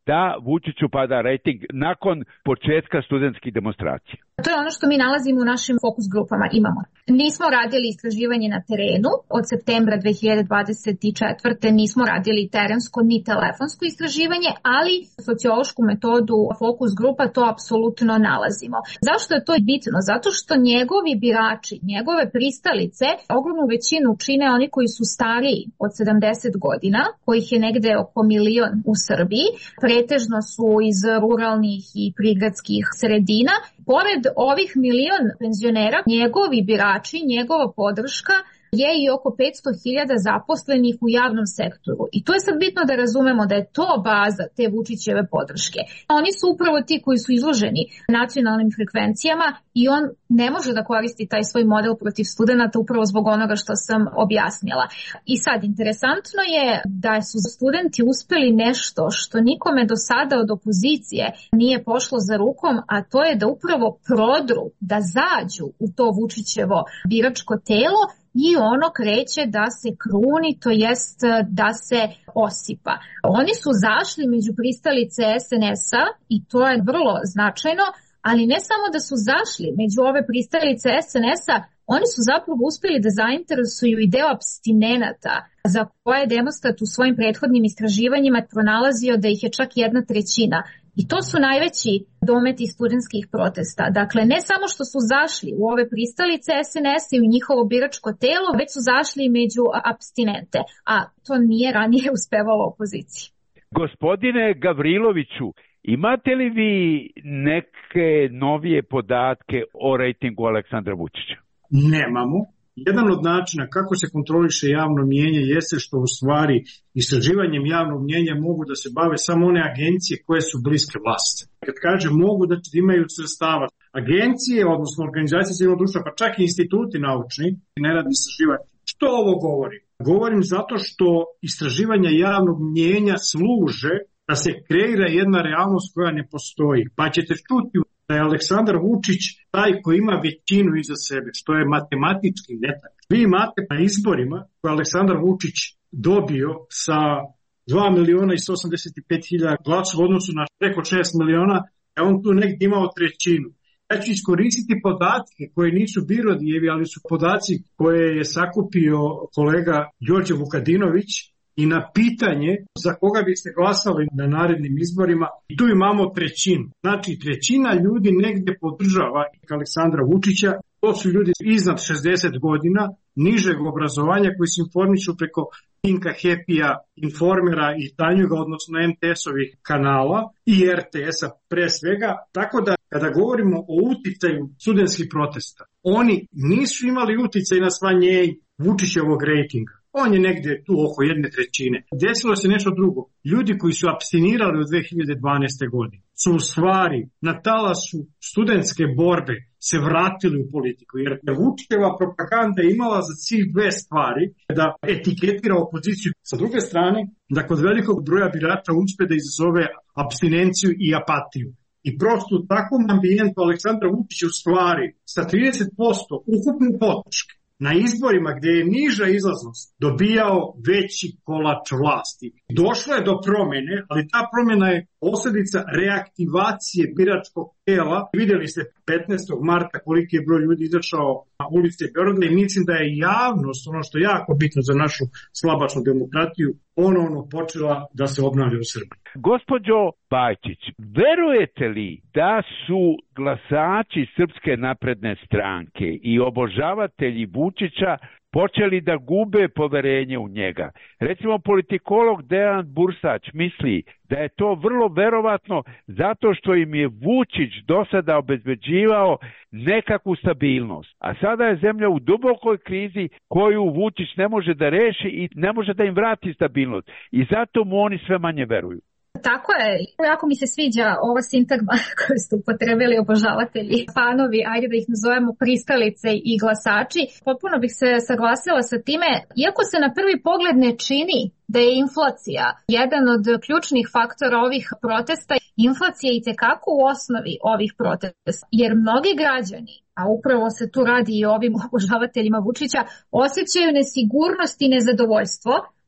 Speaker 6: da Vučiću pada rejting nakon početka studentskih demonstracija?
Speaker 7: To je ono što mi nalazimo u našim fokus grupama. Imamo. Nismo radili istraživanje na terenu od septembra dve hiljade dvadeset četvrte. Nismo radili terensko ni telefonsko istraživanje, ali sociološku metodu fokus grupa to apsolutno nalazimo. Zašto je to bitno? Zato što njegovi birači, njegove pristalice, ogromnu većinu čine oni koji su stariji od sedamdeset godina, kojih je negde oko milion u Srbiji. Pretežno su iz ruralnih i prigradskih sredina. Pored ovih milion penzionera, njegovi birači, njegova podrška je i oko petsto hiljada zaposlenih u javnom sektoru. I to je sad bitno da razumemo da je to baza te Vučićeve podrške. Oni su upravo ti koji su izloženi nacionalnim frekvencijama i on ne može da koristi taj svoj model protiv studenata upravo zbog onoga što sam objasnila. I sad, interesantno je da su studenti uspeli nešto što nikome do sada od opozicije nije pošlo za rukom, a to je da upravo prodru, da zađu u to Vučićevo biračko telo i ono kreće da se kruni, to jest da se osipa. Oni su zašli među pristalice es en es-a i to je vrlo značajno, ali ne samo da su zašli među ove pristalice es en es-a, oni su zapravo uspeli da zainteresuju i deo apstinenata za koje je Demostat u svojim prethodnim istraživanjima pronalazio da ih je čak jedna trećina. I to su najveći dometi studentskih protesta. Dakle, ne samo što su zašli u ove pristalice es en es i u njihovo biračko telo, već su zašli među apstinente, a to nije ranije uspevalo opoziciji.
Speaker 6: Gospodine Gavriloviću, imate li vi neke novije podatke o rejtingu Aleksandra Vučića?
Speaker 15: Nemamo. Jedan od načina kako se kontroliše javno mnijenje jeste što u stvari istraživanjem javnog mnijenja mogu da se bave samo one agencije koje su bliske vlasti. Kad kažem mogu, da imaju sredstava. Agencije, odnosno organizacije civilnog društva, pa čak i instituti naučni, ne radi istraživanje. Što ovo govori? Govorim zato što istraživanja javnog mnijenja služe da se kreira jedna realnost koja ne postoji. Pa ćete čuti da je Aleksandar Vučić taj koji ima većinu iza sebe, što je matematički netak. Vi imate na izborima koje Aleksandar Vučić dobio sa dva miliona i sto osamdeset pet hiljada glasova u odnosu na preko šest miliona, a on tu negdje imao trećinu. Ja ću iskoristiti podatke koje nisu Birodijevi, ali su podaci koje je sakupio kolega Đorđe Vukadinović i na pitanje za koga biste glasali na narednim izborima. I tu imamo trećinu. Znači trećina ljudi negdje podržava Aleksandra Vučića. To su ljudi iznad šezdeset godina, nižeg obrazovanja koji se informišu preko Pinka, Happy-a, Informera i Tanjuga, odnosno em te es-ovih kanala i er te es-a pre svega. Tako da kada govorimo o uticaju studentskih protesta, oni nisu imali uticaj na smanjenje Vučićevog rejtinga. On je negdje tu oko jedne trećine. Desilo se nešto drugo. Ljudi koji su apstinirali od dve hiljade dvanaeste. godine su u stvari na talasu studentske borbe se vratili u politiku. Jer Vučićeva propaganda je imala za cilj dve stvari. Da etiketira opoziciju. Sa druge strane, da kod velikog broja birača uspe da izazove apstinenciju i apatiju. I prosto u takvom ambijentu Aleksandar Vučić u stvari sa trideset posto ukupne podrške na izborima gdje je niža izlaznost dobijao veći kolač vlasti. Došlo je do promjene, ali ta promjena je posljedica reaktivacije biračkog tela. Vidjeli ste petnaestog marta koliki je broj ljudi izašao na ulice Beograda i mislim da je javnost, ono što je jako bitno za našu slabačnu demokratiju, ponovno počela da se obnavlja u Srbiji.
Speaker 6: Gospođo Pajčić, verujete li da su glasači Srpske napredne stranke i obožavatelji Vučića počeli da gube poverenje u njega? Recimo, politikolog Dejan Bursać misli da je to vrlo verovatno zato što im je Vučić do sada obezbeđivao nekakvu stabilnost. A sada je zemlja u dubokoj krizi koju Vučić ne može da reši i ne može da im vrati stabilnost. I zato mu oni sve manje veruju.
Speaker 7: Tako je, jako mi se sviđa ova sintagma koju ste upotrebili obožavatelji, fanovi, ajde da ih nazovemo pristalice i glasači. Potpuno bih se saglasila sa time, iako se na prvi pogled ne čini da je inflacija jedan od ključnih faktora ovih protesta, inflacija i tekako u osnovi ovih protesta, jer mnogi građani, a upravo se tu radi i ovim obožavateljima Vučića, osjećaju nesigurnost i nezadovoljstvo,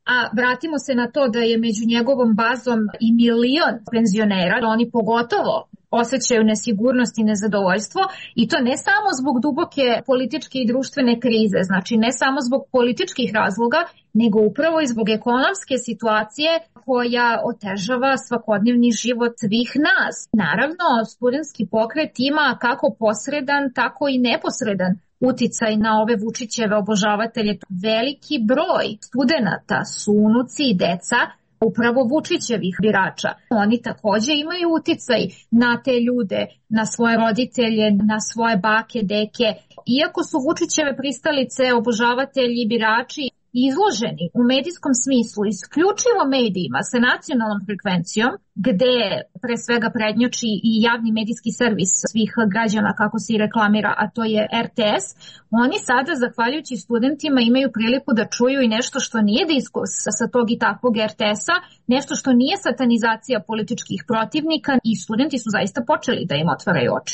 Speaker 7: a vratimo se na to da je među njegovom bazom i milion penzionera, oni pogotovo osjećaju nesigurnost i nezadovoljstvo i to ne samo zbog duboke političke i društvene krize, znači ne samo zbog političkih razloga, nego upravo i zbog ekonomske situacije koja otežava svakodnevni život svih nas. Naravno, studentski pokret ima kako posredan, tako i neposredan uticaj na ove Vučićeve obožavatelje. Veliki broj studenata su unuci i deca upravo Vučićevih birača. Oni takođe imaju uticaj na te ljude, na svoje roditelje, na svoje bake, deke. Iako su Vučićeve pristalice, obožavatelji i birači izloženi u medijskom smislu isključivo medijima sa nacionalnom frekvencijom, gde pre svega prednjači i javni medijski servis svih građana, kako se i reklamira, a to je er te es, oni sada, zahvaljujući studentima, imaju priliku da čuju i nešto što nije diskurs sa tog i takvog er te esa, nešto što nije satanizacija političkih protivnika i studenti su zaista počeli da im otvaraju oči.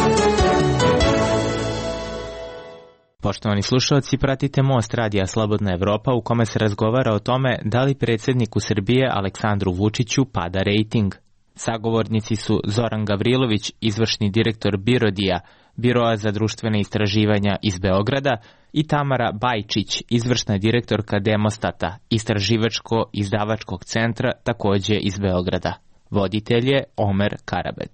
Speaker 8: Poštovani slušalci, pratite Most radija Slobodna Evropa u kome se razgovara o tome da li predsjedniku Srbije Aleksandru Vučiću pada rejting. Sagovornici su Zoran Gavrilović, izvršni direktor BIRODija, Biroa za društvene istraživanja iz Beograda, i Tamara Bajčić, izvršna direktorka Demostata, istraživačko-izdavačkog centra, takođe iz Beograda. Voditelj je Omer Karabeg.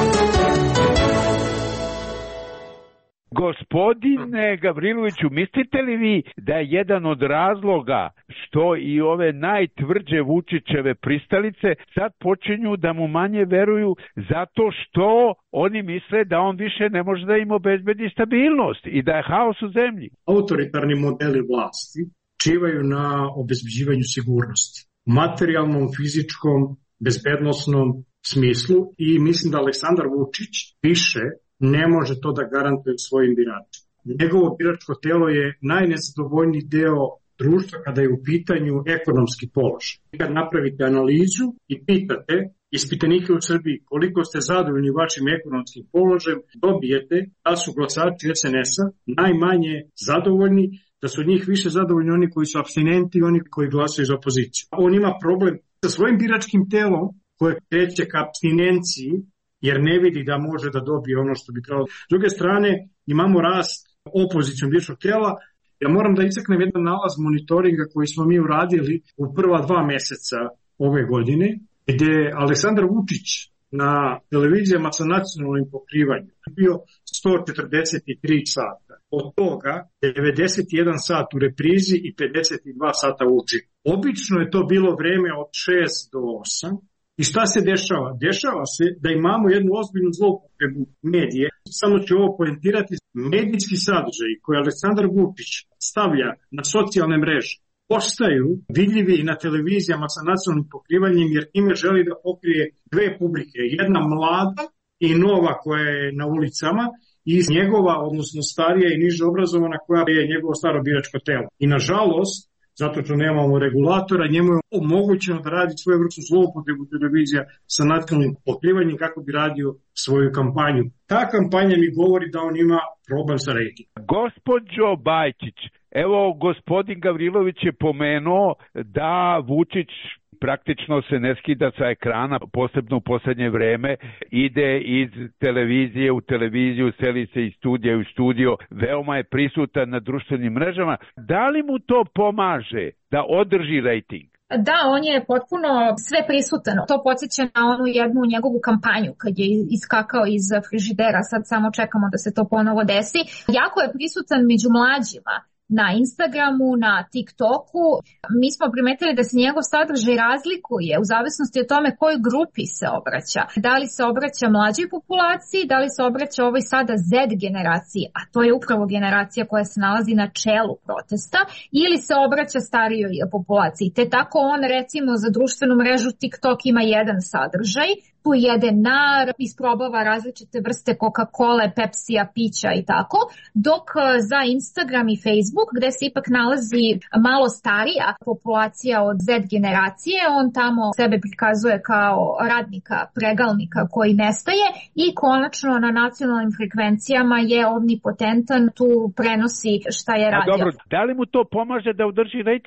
Speaker 6: Gospodine Gavriloviću, mislite li vi da je jedan od razloga što i ove najtvrđe Vučićeve pristalice sad počinju da mu manje veruju zato što oni misle da on više ne može da im obezbedi stabilnost i da je haos u zemlji?
Speaker 15: Autoritarni modeli vlasti čivaju na obezbeđivanju sigurnosti, materijalnom, fizičkom, bezbednosnom smislu i mislim da Aleksandar Vučić više ne može to da garantuje svojim biračima. Njegovo biračko telo je najnezadovoljniji deo društva kada je u pitanju ekonomski položaj. Kad napravite analizu i pitate ispitanike u Srbiji koliko ste zadovoljni vašim ekonomskim položajem, dobijete da su glasači es en esa najmanje zadovoljni, da su njih više zadovoljni oni koji su apstinenti i oni koji glasaju za opoziciju. On ima problem sa svojim biračkim telom koje kreće ka apstinenciji, jer ne vidi da može da dobije ono što bi trebalo. S druge strane, imamo rast opozicijom biračkog tela. Ja moram da istaknem jedan nalaz monitoringa koji smo mi uradili u prva dva meseca ove godine, gde Aleksandar Vučić na televizijama sa nacionalnim pokrivanjem bio sto četrdeset tri sata. Od toga devedeset jedan sat u reprizi i pedeset dva sata u uči. Obično je to bilo vreme od šest do osam. I šta se dešava? Dešava se da imamo jednu ozbiljnu zloupotrebu medije. Samo ću ovo poentirati. Medijski sadržaj koje Aleksandar Vučić stavlja na socijalne mreže postaju vidljivi i na televizijama sa nacionalnim pokrivanjem, jer time želi da pokrije dve publike. Jedna mlada i nova koja je na ulicama i njegova, odnosno starija i niže obrazovana koja je njegovo staro biračko telo. I nažalost, zato što nemamo regulatora, njemu je omogućeno da radi svoju vrstu zloupotrebu televizija sa nacionalnim pokrivanjem kako bi radio svoju kampanju. Ta kampanja mi govori da on ima problem sa rejtingom.
Speaker 6: Gospođo Bajčić, evo gospodin Gavrilović je pomenuo da Vučić praktično se ne skida sa ekrana, posebno u poslednje vreme, ide iz televizije u televiziju, seli se iz studija u studio, veoma je prisutan na društvenim mrežama. Da li mu to pomaže da održi rejting?
Speaker 7: Da, on je potpuno sve prisutan. To podsjeća na onu jednu njegovu kampanju kad je iskakao iz frižidera, sad samo čekamo da se to ponovo desi. Jako je prisutan među mlađima. Na Instagramu, na TikToku. Mi smo primetili da se njegov sadržaj razlikuje u zavisnosti od tome kojoj grupi se obraća. Da li se obraća mlađoj populaciji, da li se obraća ovoj sada Z generaciji, a to je upravo generacija koja se nalazi na čelu protesta, ili se obraća starijoj populaciji. Te tako on recimo za društvenu mrežu TikTok ima jedan sadržaj, tu jede nar, isprobava različite vrste Coca-Cola, Pepsija, pića i tako, dok za Instagram i Facebook, gde se ipak nalazi malo starija populacija od Z generacije, on tamo sebe prikazuje kao radnika, pregalnika koji nestaje i konačno na nacionalnim frekvencijama je omnipotentan, tu prenosi šta je radio.
Speaker 6: A dobro, da li mu to pomaže da održi rejting?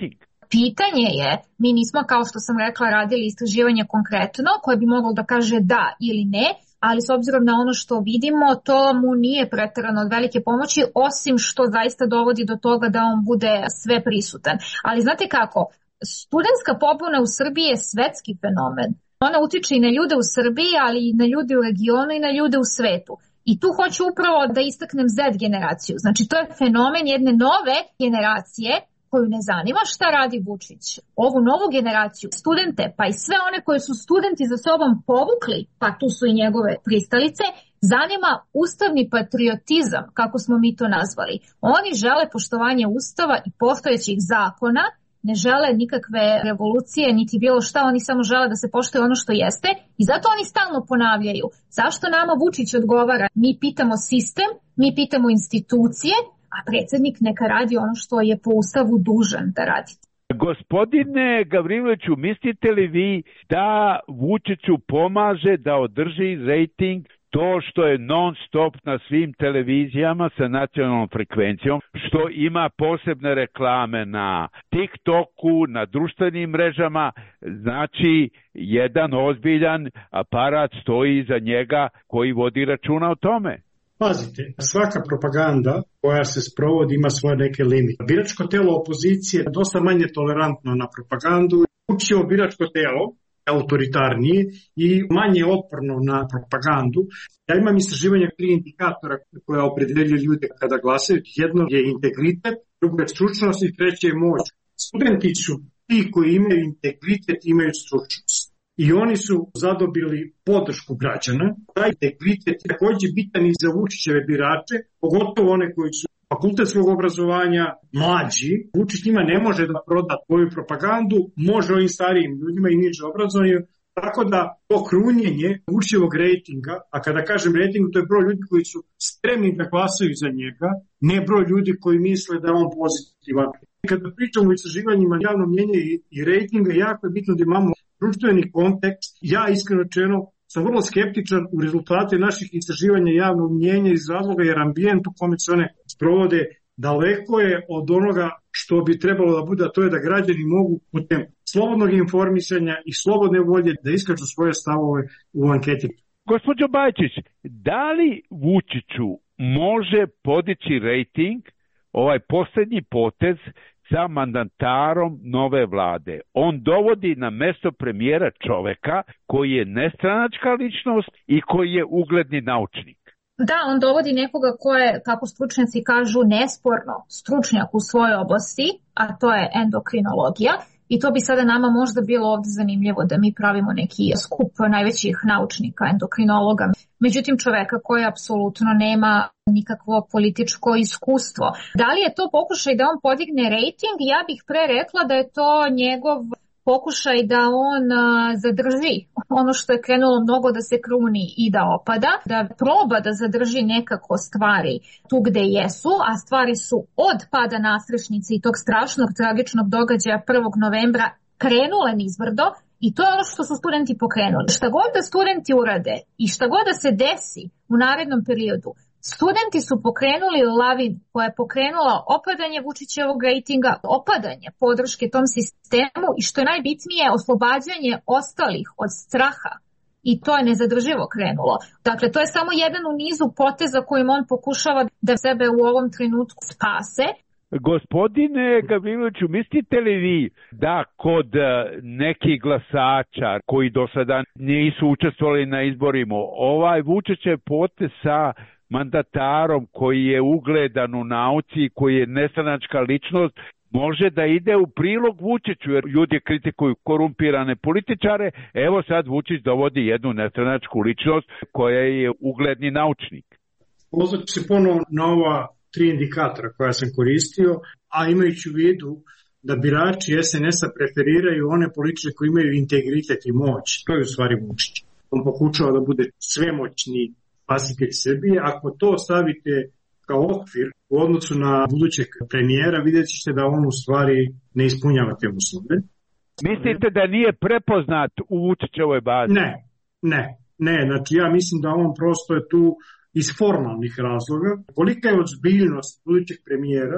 Speaker 7: Pitanje je, mi nismo, kao što sam rekla, radili istraživanje konkretno koje bi moglo da kaže da ili ne, ali s obzirom na ono što vidimo, to mu nije preterano od velike pomoći, osim što zaista dovodi do toga da on bude sve prisutan. Ali znate kako, studentska pobuna u Srbiji je svetski fenomen. Ona utiče i na ljude u Srbiji, ali i na ljude u regionu i na ljude u svetu. I tu hoću upravo da istaknem Z generaciju. Znači, to je fenomen jedne nove generacije koju ne zanima šta radi Vučić. Ovu novu generaciju, studente, pa i sve one koje su studenti za sobom povukli, pa tu su i njegove pristalice, zanima ustavni patriotizam, kako smo mi to nazvali. Oni žele poštovanje ustava i postojećih zakona, ne žele nikakve revolucije, niti bilo šta, oni samo žele da se poštuje ono što jeste i zato oni stalno ponavljaju. Zašto nama Vučić odgovara? Mi pitamo sistem, mi pitamo institucije, a predsjednik neka radi ono što je po ustavu dužan da radi.
Speaker 6: Gospodine Gavriloviću, mislite li vi da Vučiću pomaže da održi rejting to što je non stop na svim televizijama sa nacionalnom frekvencijom, što ima posebne reklame na TikToku, na društvenim mrežama, znači jedan ozbiljan aparat stoji iza njega koji vodi računa o tome?
Speaker 15: Pazite, svaka propaganda koja se sprovodi ima svoje neke limite. Biračko telo opozicije je dosta manje tolerantno na propagandu. Učio biračko telo, autoritarnije i manje otporno na propagandu. Ja imam istraživanje tri indikatora koja opredeljuju ljude kada glasaju. Jedno je integritet, drugo je stručnost i treće je moć. Studenti su ti koji imaju integritet, imaju stručnost. I oni su zadobili podršku građana. Taj integritet je također bitan i za Vučićeve birače, pogotovo one koji su fakultetskog obrazovanja, mlađi. Vučić njima ne može da proda svoju propagandu, može ovim starijim ljudima i niže obrazovanju. Tako da to krunjenje Vučićevog rejtinga, a kada kažem rejting, to je broj ljudi koji su spremni da glasaju za njega, ne broj ljudi koji misle da je on pozitivan. Kada pričamo o istraživanjima javnog mnjenja i, i rejtinga, jako je bitno da imamo društveni kontekst. Ja iskreno rečeno sam vrlo skeptičan u rezultate naših istraživanja javnog mnjenja iz razloga jer ambijent u kome se one sprovode daleko je od onoga što bi trebalo da bude, a to je da građani mogu putem slobodnog informisanja i slobodne volje da iskažu svoje stavove u anketi.
Speaker 6: Gospođo Bajčić, da li Vučiću može podići rejting ovaj posljednji potez sa mandatarom nove vlade? On dovodi na mesto premijera čoveka koji je nestranačka ličnost i koji je ugledni naučnik.
Speaker 7: Da, on dovodi nekoga ko je, kako stručnjaci kažu, nesporno stručnjak u svojoj oblasti, a to je endokrinologija. I to bi sada nama možda bilo ovdje zanimljivo da mi pravimo neki skup najvećih naučnika, endokrinologa. Međutim, čoveka koji apsolutno nema nikakvo političko iskustvo. Da li je to pokušaj da on podigne rejting? Ja bih pre rekla da je to njegov pokušaj da on zadrži ono što je krenulo mnogo da se kruni i da opada, da proba da zadrži nekako stvari tu gde jesu, a stvari su od pada nasrešnice i tog strašnog tragičnog događaja prvog novembra krenule nizbrdo i to je ono što su studenti pokrenuli. Šta god da studenti urade i šta god da se desi u narednom periodu, studenti su pokrenuli lavinu koja je pokrenula opadanje Vučićevog rejtinga, opadanje podrške tom sistemu i što je najbitnije oslobađanje ostalih od straha. I to je nezadrživo krenulo. Dakle, to je samo jedan u nizu poteza kojim on pokušava da sebe u ovom trenutku spase.
Speaker 6: Gospodine Gavriloviću, mislite li vi da kod nekih glasača koji do sada nisu učestvovali na izborima, ovaj Vučićev potez sa mandatarom koji je ugledan u nauci, koji je nestranačka ličnost, može da ide u prilog Vučiću, jer ljudi kritikuju korumpirane političare, evo sad Vučić dovodi jednu nestranačku ličnost koja je ugledni naučnik.
Speaker 15: Pozvat se ponovo na ova tri indikatora koja sam koristio, a imajući u vidu da birači es en es-a preferiraju one političare koji imaju integritet i moć. To je u stvari Vučić. On pokušava da bude svemoćni spasitelj Srbije. Ako to stavite kao okvir u odnosu na budućeg premijera, vidjet ćete da on u stvari ne ispunjava te uslove.
Speaker 6: Mislite da nije prepoznat u Vučićevoj bazi?
Speaker 15: Ne, ne, ne. Znači ja mislim da on prosto je tu iz formalnih razloga. Kolika je ozbiljnost budućeg premijera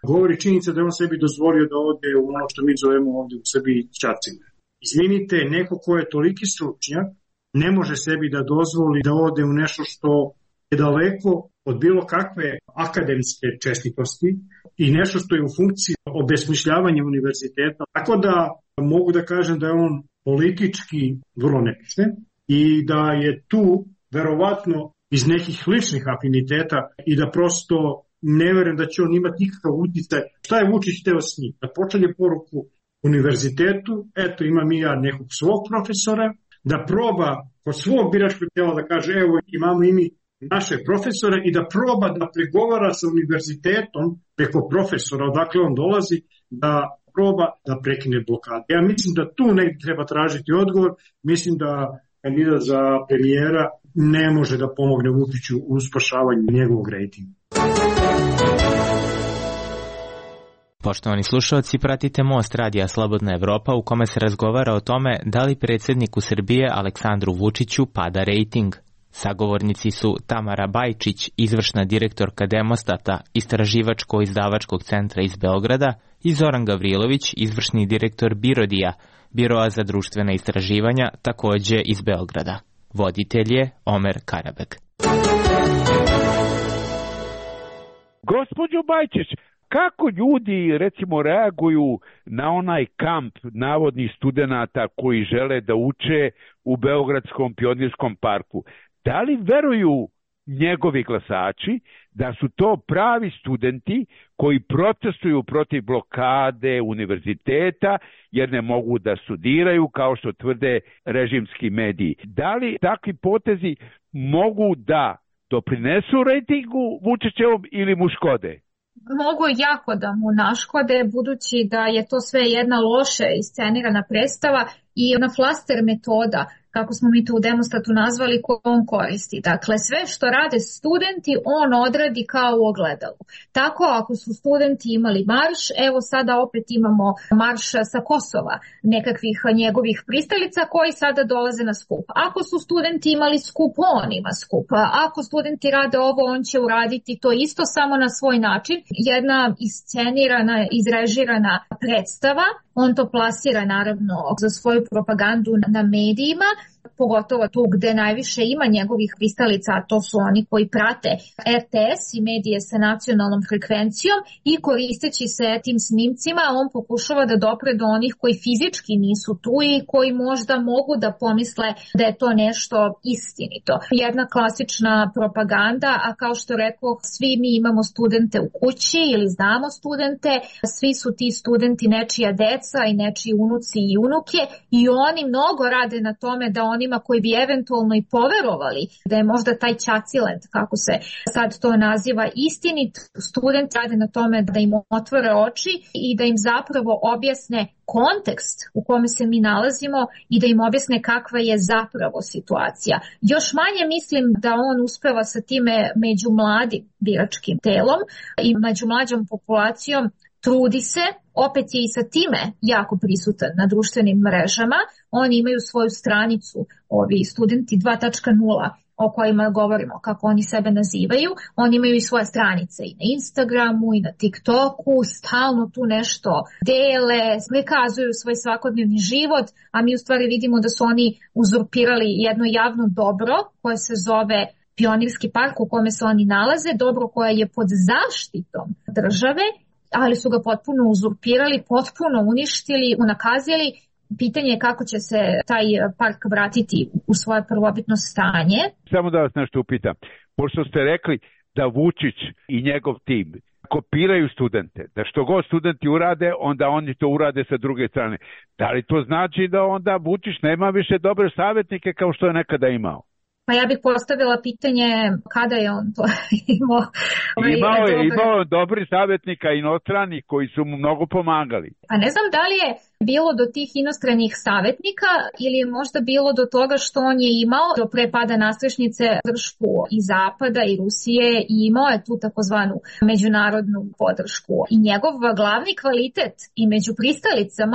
Speaker 15: govori činjenica da je on sebi dozvolio da ode u ono što mi zovemo ovdje u Srbiji ćacine. Izvinite, neko ko je toliki stručnjak ne može sebi da dozvoli da ode u nešto što je daleko od bilo kakve akademske čestitosti i nešto što je u funkciji obesmišljavanja univerziteta. Tako da mogu da kažem da je on politički vrlo nepismen i da je tu verovatno iz nekih ličnih afiniteta i da prosto ne verujem da će on imati nikakav utjecaj. Šta je Vučić hteo s njim? Da pošalje poruku univerzitetu, eto imam i ja nekog svog profesora, da proba kod svog biračkog tela da kaže evo imamo i mi naše profesore i da proba da pregovara sa univerzitetom preko profesora odakle on dolazi, da proba da prekine blokadu. Ja mislim da tu negdje treba tražiti odgovor, mislim da kandidat za premijera ne može da pomogne Vučiću u spašavanju njegovog rejtinga.
Speaker 8: Poštovani slušalci, pratite Most radija Slobodna Evropa u kome se razgovara o tome da li predsjedniku Srbije Aleksandru Vučiću pada rejting. Sagovornici su Tamara Bajčić, izvršna direktorka Demostata, istraživačko-izdavačkog centra iz Beograda, i Zoran Gavrilović, izvršni direktor Birodija, Biroa za društvena istraživanja, takođe iz Beograda. Voditelj je Omer Karabek.
Speaker 6: Gospođo Bajčić, kako ljudi recimo reaguju na onaj kamp navodnih studenata koji žele da uče u Beogradskom pionirskom parku? Da li veruju njegovi glasači da su to pravi studenti koji protestuju protiv blokade univerziteta jer ne mogu da studiraju kao što tvrde režimski mediji? Da li takvi potezi mogu da doprinesu rejtingu Vučićevom ili mu škode?
Speaker 7: Mogu jako da mu naškode, budući da je to sve jedna loše iscenirana predstava i ona flaster metoda, kako smo mi to u Demostatu nazvali, koju on koristi. Dakle, sve što rade studenti, on odradi kao u ogledalu. Tako, ako su studenti imali marš, evo sada opet imamo marš sa Kosova, nekakvih njegovih pristalica koji sada dolaze na skup. Ako su studenti imali skup, on ima skup. Ako studenti rade ovo, on će uraditi to isto, samo na svoj način. Jedna iscenirana, izrežirana predstava. On to plasira naravno za svoju propagandu na medijima, pogotovo tu gde najviše ima njegovih pristalica, a to su oni koji prate er te es i medije sa nacionalnom frekvencijom, i koristeći se tim snimcima on pokušava da dopre do onih koji fizički nisu tu i koji možda mogu da pomisle da je to nešto istinito. Jedna klasična propaganda, a kao što rekao, svi mi imamo studente u kući ili znamo studente, svi su ti studenti nečija deca i nečiji unuci i unuke i oni mnogo rade na tome da onima koji bi eventualno i poverovali da je možda taj ćacilet, kako se sad to naziva, istinit, student rade na tome da im otvore oči i da im zapravo objasne kontekst u kome se mi nalazimo i da im objasne kakva je zapravo situacija. Još manje mislim da on uspeva sa time među mladim biračkim telom i među mlađom populacijom. Trudi se, opet je i sa time jako prisutan na društvenim mrežama. Oni imaju svoju stranicu, ovi studenti dva tačka nula, o kojima govorimo, kako oni sebe nazivaju. Oni imaju i svoje stranice i na Instagramu i na TikToku, stalno tu nešto dele, prikazuju svoj svakodnevni život, a mi u stvari vidimo da su oni uzurpirali jedno javno dobro koje se zove Pionirski park u kome se oni nalaze, dobro koje je pod zaštitom države, ali su ga potpuno uzurpirali, potpuno uništili, unakazili. Pitanje je kako će se taj park vratiti u svoje prvobitno stanje.
Speaker 6: Samo da vas nešto upitam. Pošto ste rekli da Vučić i njegov tim kopiraju studente, da što god studenti urade, onda oni to urade sa druge strane. Da li to znači da onda Vučić nema više dobre savjetnike kao što je nekada imao?
Speaker 7: Pa ja bih postavila pitanje kada je on to imao.
Speaker 6: Imao je, imao dobri savjetnika inostranih koji su mu mnogo pomagali.
Speaker 7: Pa ne znam da li je bilo do tih inostranih savjetnika ili je možda bilo do toga što on je imao do pre pada nastrešnice podršku i Zapada i Rusije i imao je tu takozvanu međunarodnu podršku. I njegov glavni kvalitet i među pristalicama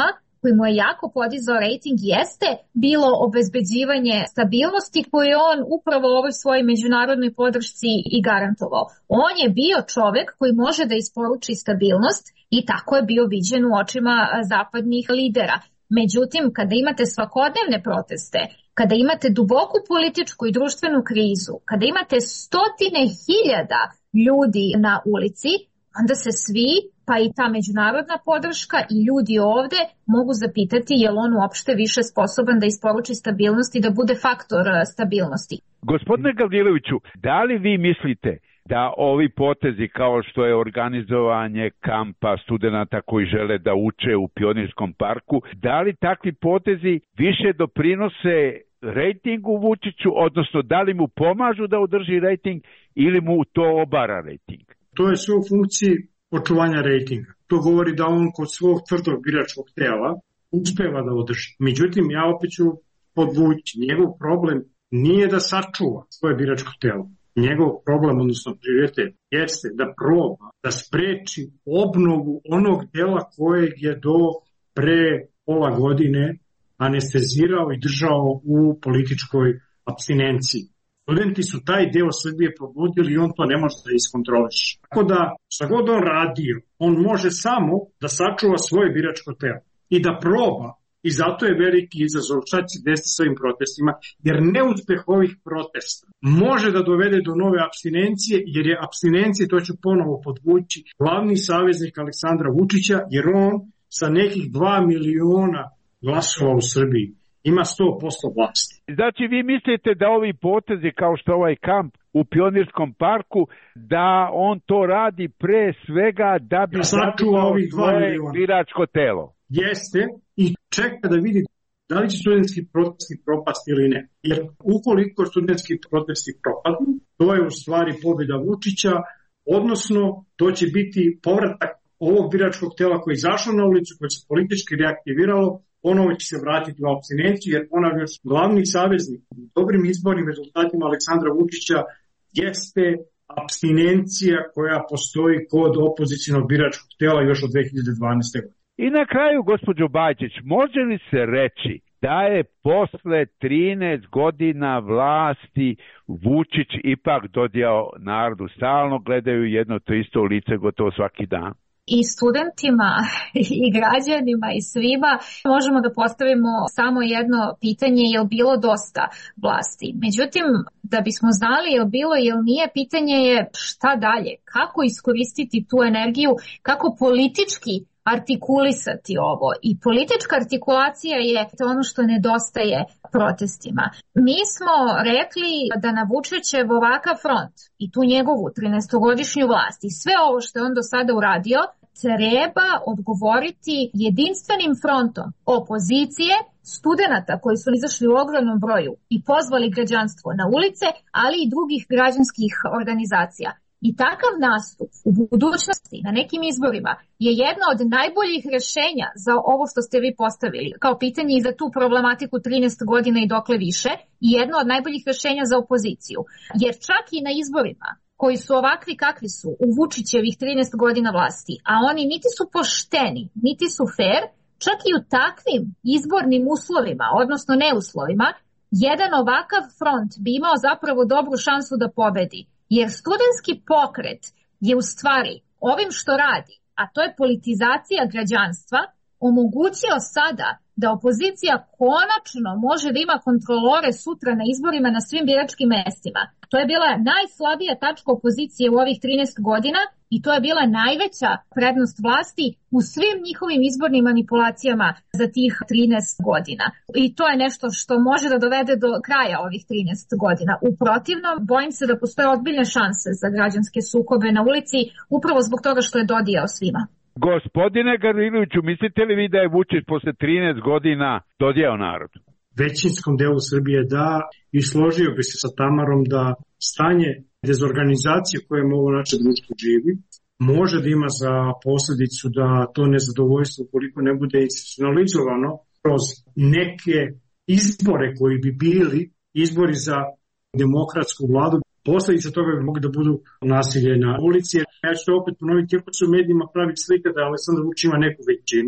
Speaker 7: koji mu je jako podizao rating jeste bilo obezbeđivanje stabilnosti koju on upravo u ovoj svojoj međunarodnoj podršci i garantovao. On je bio čovek koji može da isporuči stabilnost i tako je bio viđen u očima zapadnih lidera. Međutim, kada imate svakodnevne proteste, kada imate duboku političku i društvenu krizu, kada imate stotine hiljada ljudi na ulici, onda se svi, pa i ta međunarodna podrška i ljudi ovde mogu zapitati je li on uopšte više sposoban da isporuči stabilnost i da bude faktor stabilnosti.
Speaker 6: Gospodine Gavriloviću, da li vi mislite da ovi potezi kao što je organizovanje kampa studenata koji žele da uče u Pionirskom parku, da li takvi potezi više doprinose rejtingu Vučiću, odnosno da li mu pomažu da održi rejting ili mu to obara rejting?
Speaker 15: To je sve u funkciji očuvanja rejtinga. To govori da on kod svog tvrdog biračkog tela uspeva da održi. Međutim, ja opet ću podvući, njegov problem nije da sačuva svoje biračko telo. Njegov problem, odnosno prioritet, jeste da proba da spreči obnovu onog dela kojeg je do pre pola godine anestezirao i držao u političkoj apstinenciji. Studenti su taj deo Srbije probudili i on to ne može da iskontroliše. Tako da, šta god on radio, on može samo da sačuva svoje biračko telo i da proba. I zato je veliki izazov šta će desiti s ovim protestima, jer neuspeh ovih protesta može da dovede do nove apstinencije, jer je apstinencija, to ću ponovo podvući, glavni saveznik Aleksandra Vučića, jer on sa nekih dva miliona glasova u Srbiji ima sto posto vlasti.
Speaker 6: Znači vi mislite da ovi potezi kao što ovaj kamp u Pionirskom parku, da on to radi pre svega da bi sačuvao svoje biračko telo?
Speaker 15: Jeste, i čeka da vidi da li će studentski protesti propasti ili ne. Jer ukoliko studentski protesti propadnu, to je u stvari pobjeda Vučića, odnosno to će biti povratak ovog biračkog tela koji je izašao na ulicu, koji se politički reaktiviralo, ponovo će se vratiti u apstinenciju, jer ponavljam, glavni saveznik u dobrim izbornim rezultatima Aleksandra Vučića jeste apstinencija koja postoji kod opozicionog biračkog tela još od dve hiljade dvanaeste. godine.
Speaker 6: I na kraju, gospođo Bajčić, može li se reći da je posle trinaest godina vlasti Vučić ipak dodijao narodu? Stalno gledaju jedno to isto lice gotovo svaki dan.
Speaker 7: I studentima i građanima i svima možemo da postavimo samo jedno pitanje, je li bilo dosta vlasti. Međutim, da bismo znali je li bilo ili nije, pitanje je šta dalje, kako iskoristiti tu energiju, kako politički artikulisati ovo. I politička artikulacija je to ono što nedostaje protestima. Mi smo rekli da na Vučićev ovakav front i tu njegovu trinaestogodišnju vlast i sve ovo što je on do sada uradio treba odgovoriti jedinstvenim frontom opozicije, studenata koji su izašli u ogromnom broju i pozvali građanstvo na ulice, ali i drugih građanskih organizacija. I takav nastup u budućnosti na nekim izborima je jedno od najboljih rješenja za ovo što ste vi postavili kao pitanje i za tu problematiku trinaest godina i dokle više, i jedno od najboljih rješenja za opoziciju. Jer čak i na izborima koji su ovakvi kakvi su u Vučićevih trinaest godina vlasti, a oni niti su pošteni, niti su fair, čak i u takvim izbornim uslovima, odnosno neuslovima, jedan ovakav front bi imao zapravo dobru šansu da pobedi. Jer studentski pokret je u stvari ovim što radi, a to je politizacija građanstva, omogućio sada da opozicija konačno može da ima kontrolore sutra na izborima na svim biračkim mestima. To je bila najslabija tačka opozicije u ovih trinaest godina i to je bila najveća prednost vlasti u svim njihovim izbornim manipulacijama za tih trinaest godina. I to je nešto što može da dovede do kraja ovih trinaest godina. U protivnom, bojim se da postoje ozbiljne šanse za građanske sukobe na ulici upravo zbog toga što je dodijao svima.
Speaker 6: Gospodine Gavriloviću, mislite li vi da je Vučić posle trinaest godina dodijao narodu?
Speaker 15: Većinskom delu Srbije da, i složio bi se sa Tamarom da stanje dezorganizacije koje ovo naše društvo živi može da ima za posljedicu da to nezadovoljstvo, koliko ne bude institucionalizovano kroz neke izbore koji bi bili izbori za demokratsku vladu, posljedice toga bi mogli da budu nasilje na ulici. Ja ću to opet ponoviti, iako se u medijima pravi slika da Aleksandar Vučić ima neku većinu,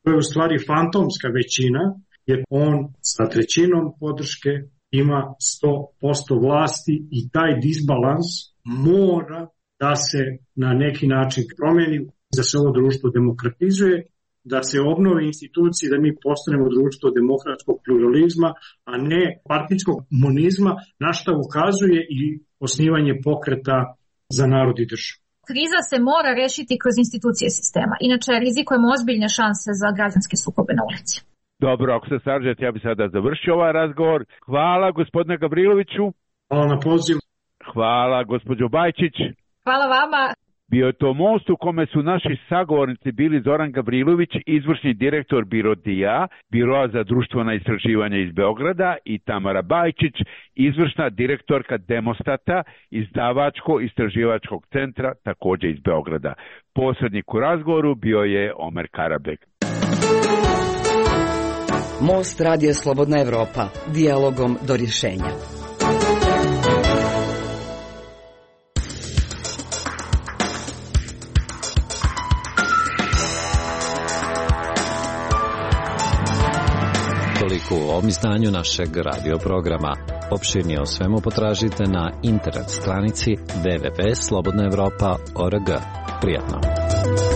Speaker 15: To je u stvari fantomska većina, jer on sa trećinom podrške ima sto posto vlasti i taj disbalans mora da se na neki način promeni, da se ovo društvo demokratizuje, da se obnove institucije, da mi postanemo društvo demokratskog pluralizma, a ne partijskog komunizma, na što ukazuje i osnivanje pokreta za narod i državu.
Speaker 7: Kriza se mora rešiti kroz institucije sistema, inače rizikujemo ozbiljne šanse za građanske sukobe na ulici.
Speaker 6: Dobro, ako se slažete, ja bih sada završio ovaj razgovor. Hvala gospodine Gavriloviću.
Speaker 15: Hvala na poziv.
Speaker 6: Hvala gospođo Bajčić.
Speaker 7: Hvala vama.
Speaker 6: Bio je to most u kome su naši sagovornici bili Zoran Gavrilović, izvršni direktor BIRODIA, Biroa za društvena istraživanja iz Beograda, i Tamara Bajčić, izvršna direktorka Demostata, izdavačko-istraživačkog centra, također iz Beograda. Posrednik u razgovoru bio je Omer Karabek.
Speaker 2: Most radija Slobodna Evropa, dijalogom do rješenja.
Speaker 5: Toliko u ovom izdanju našeg radio programa. Opširnije o svemu potražite na internet stranici w w w tačka slobodna evropa tačka org. Prijatno.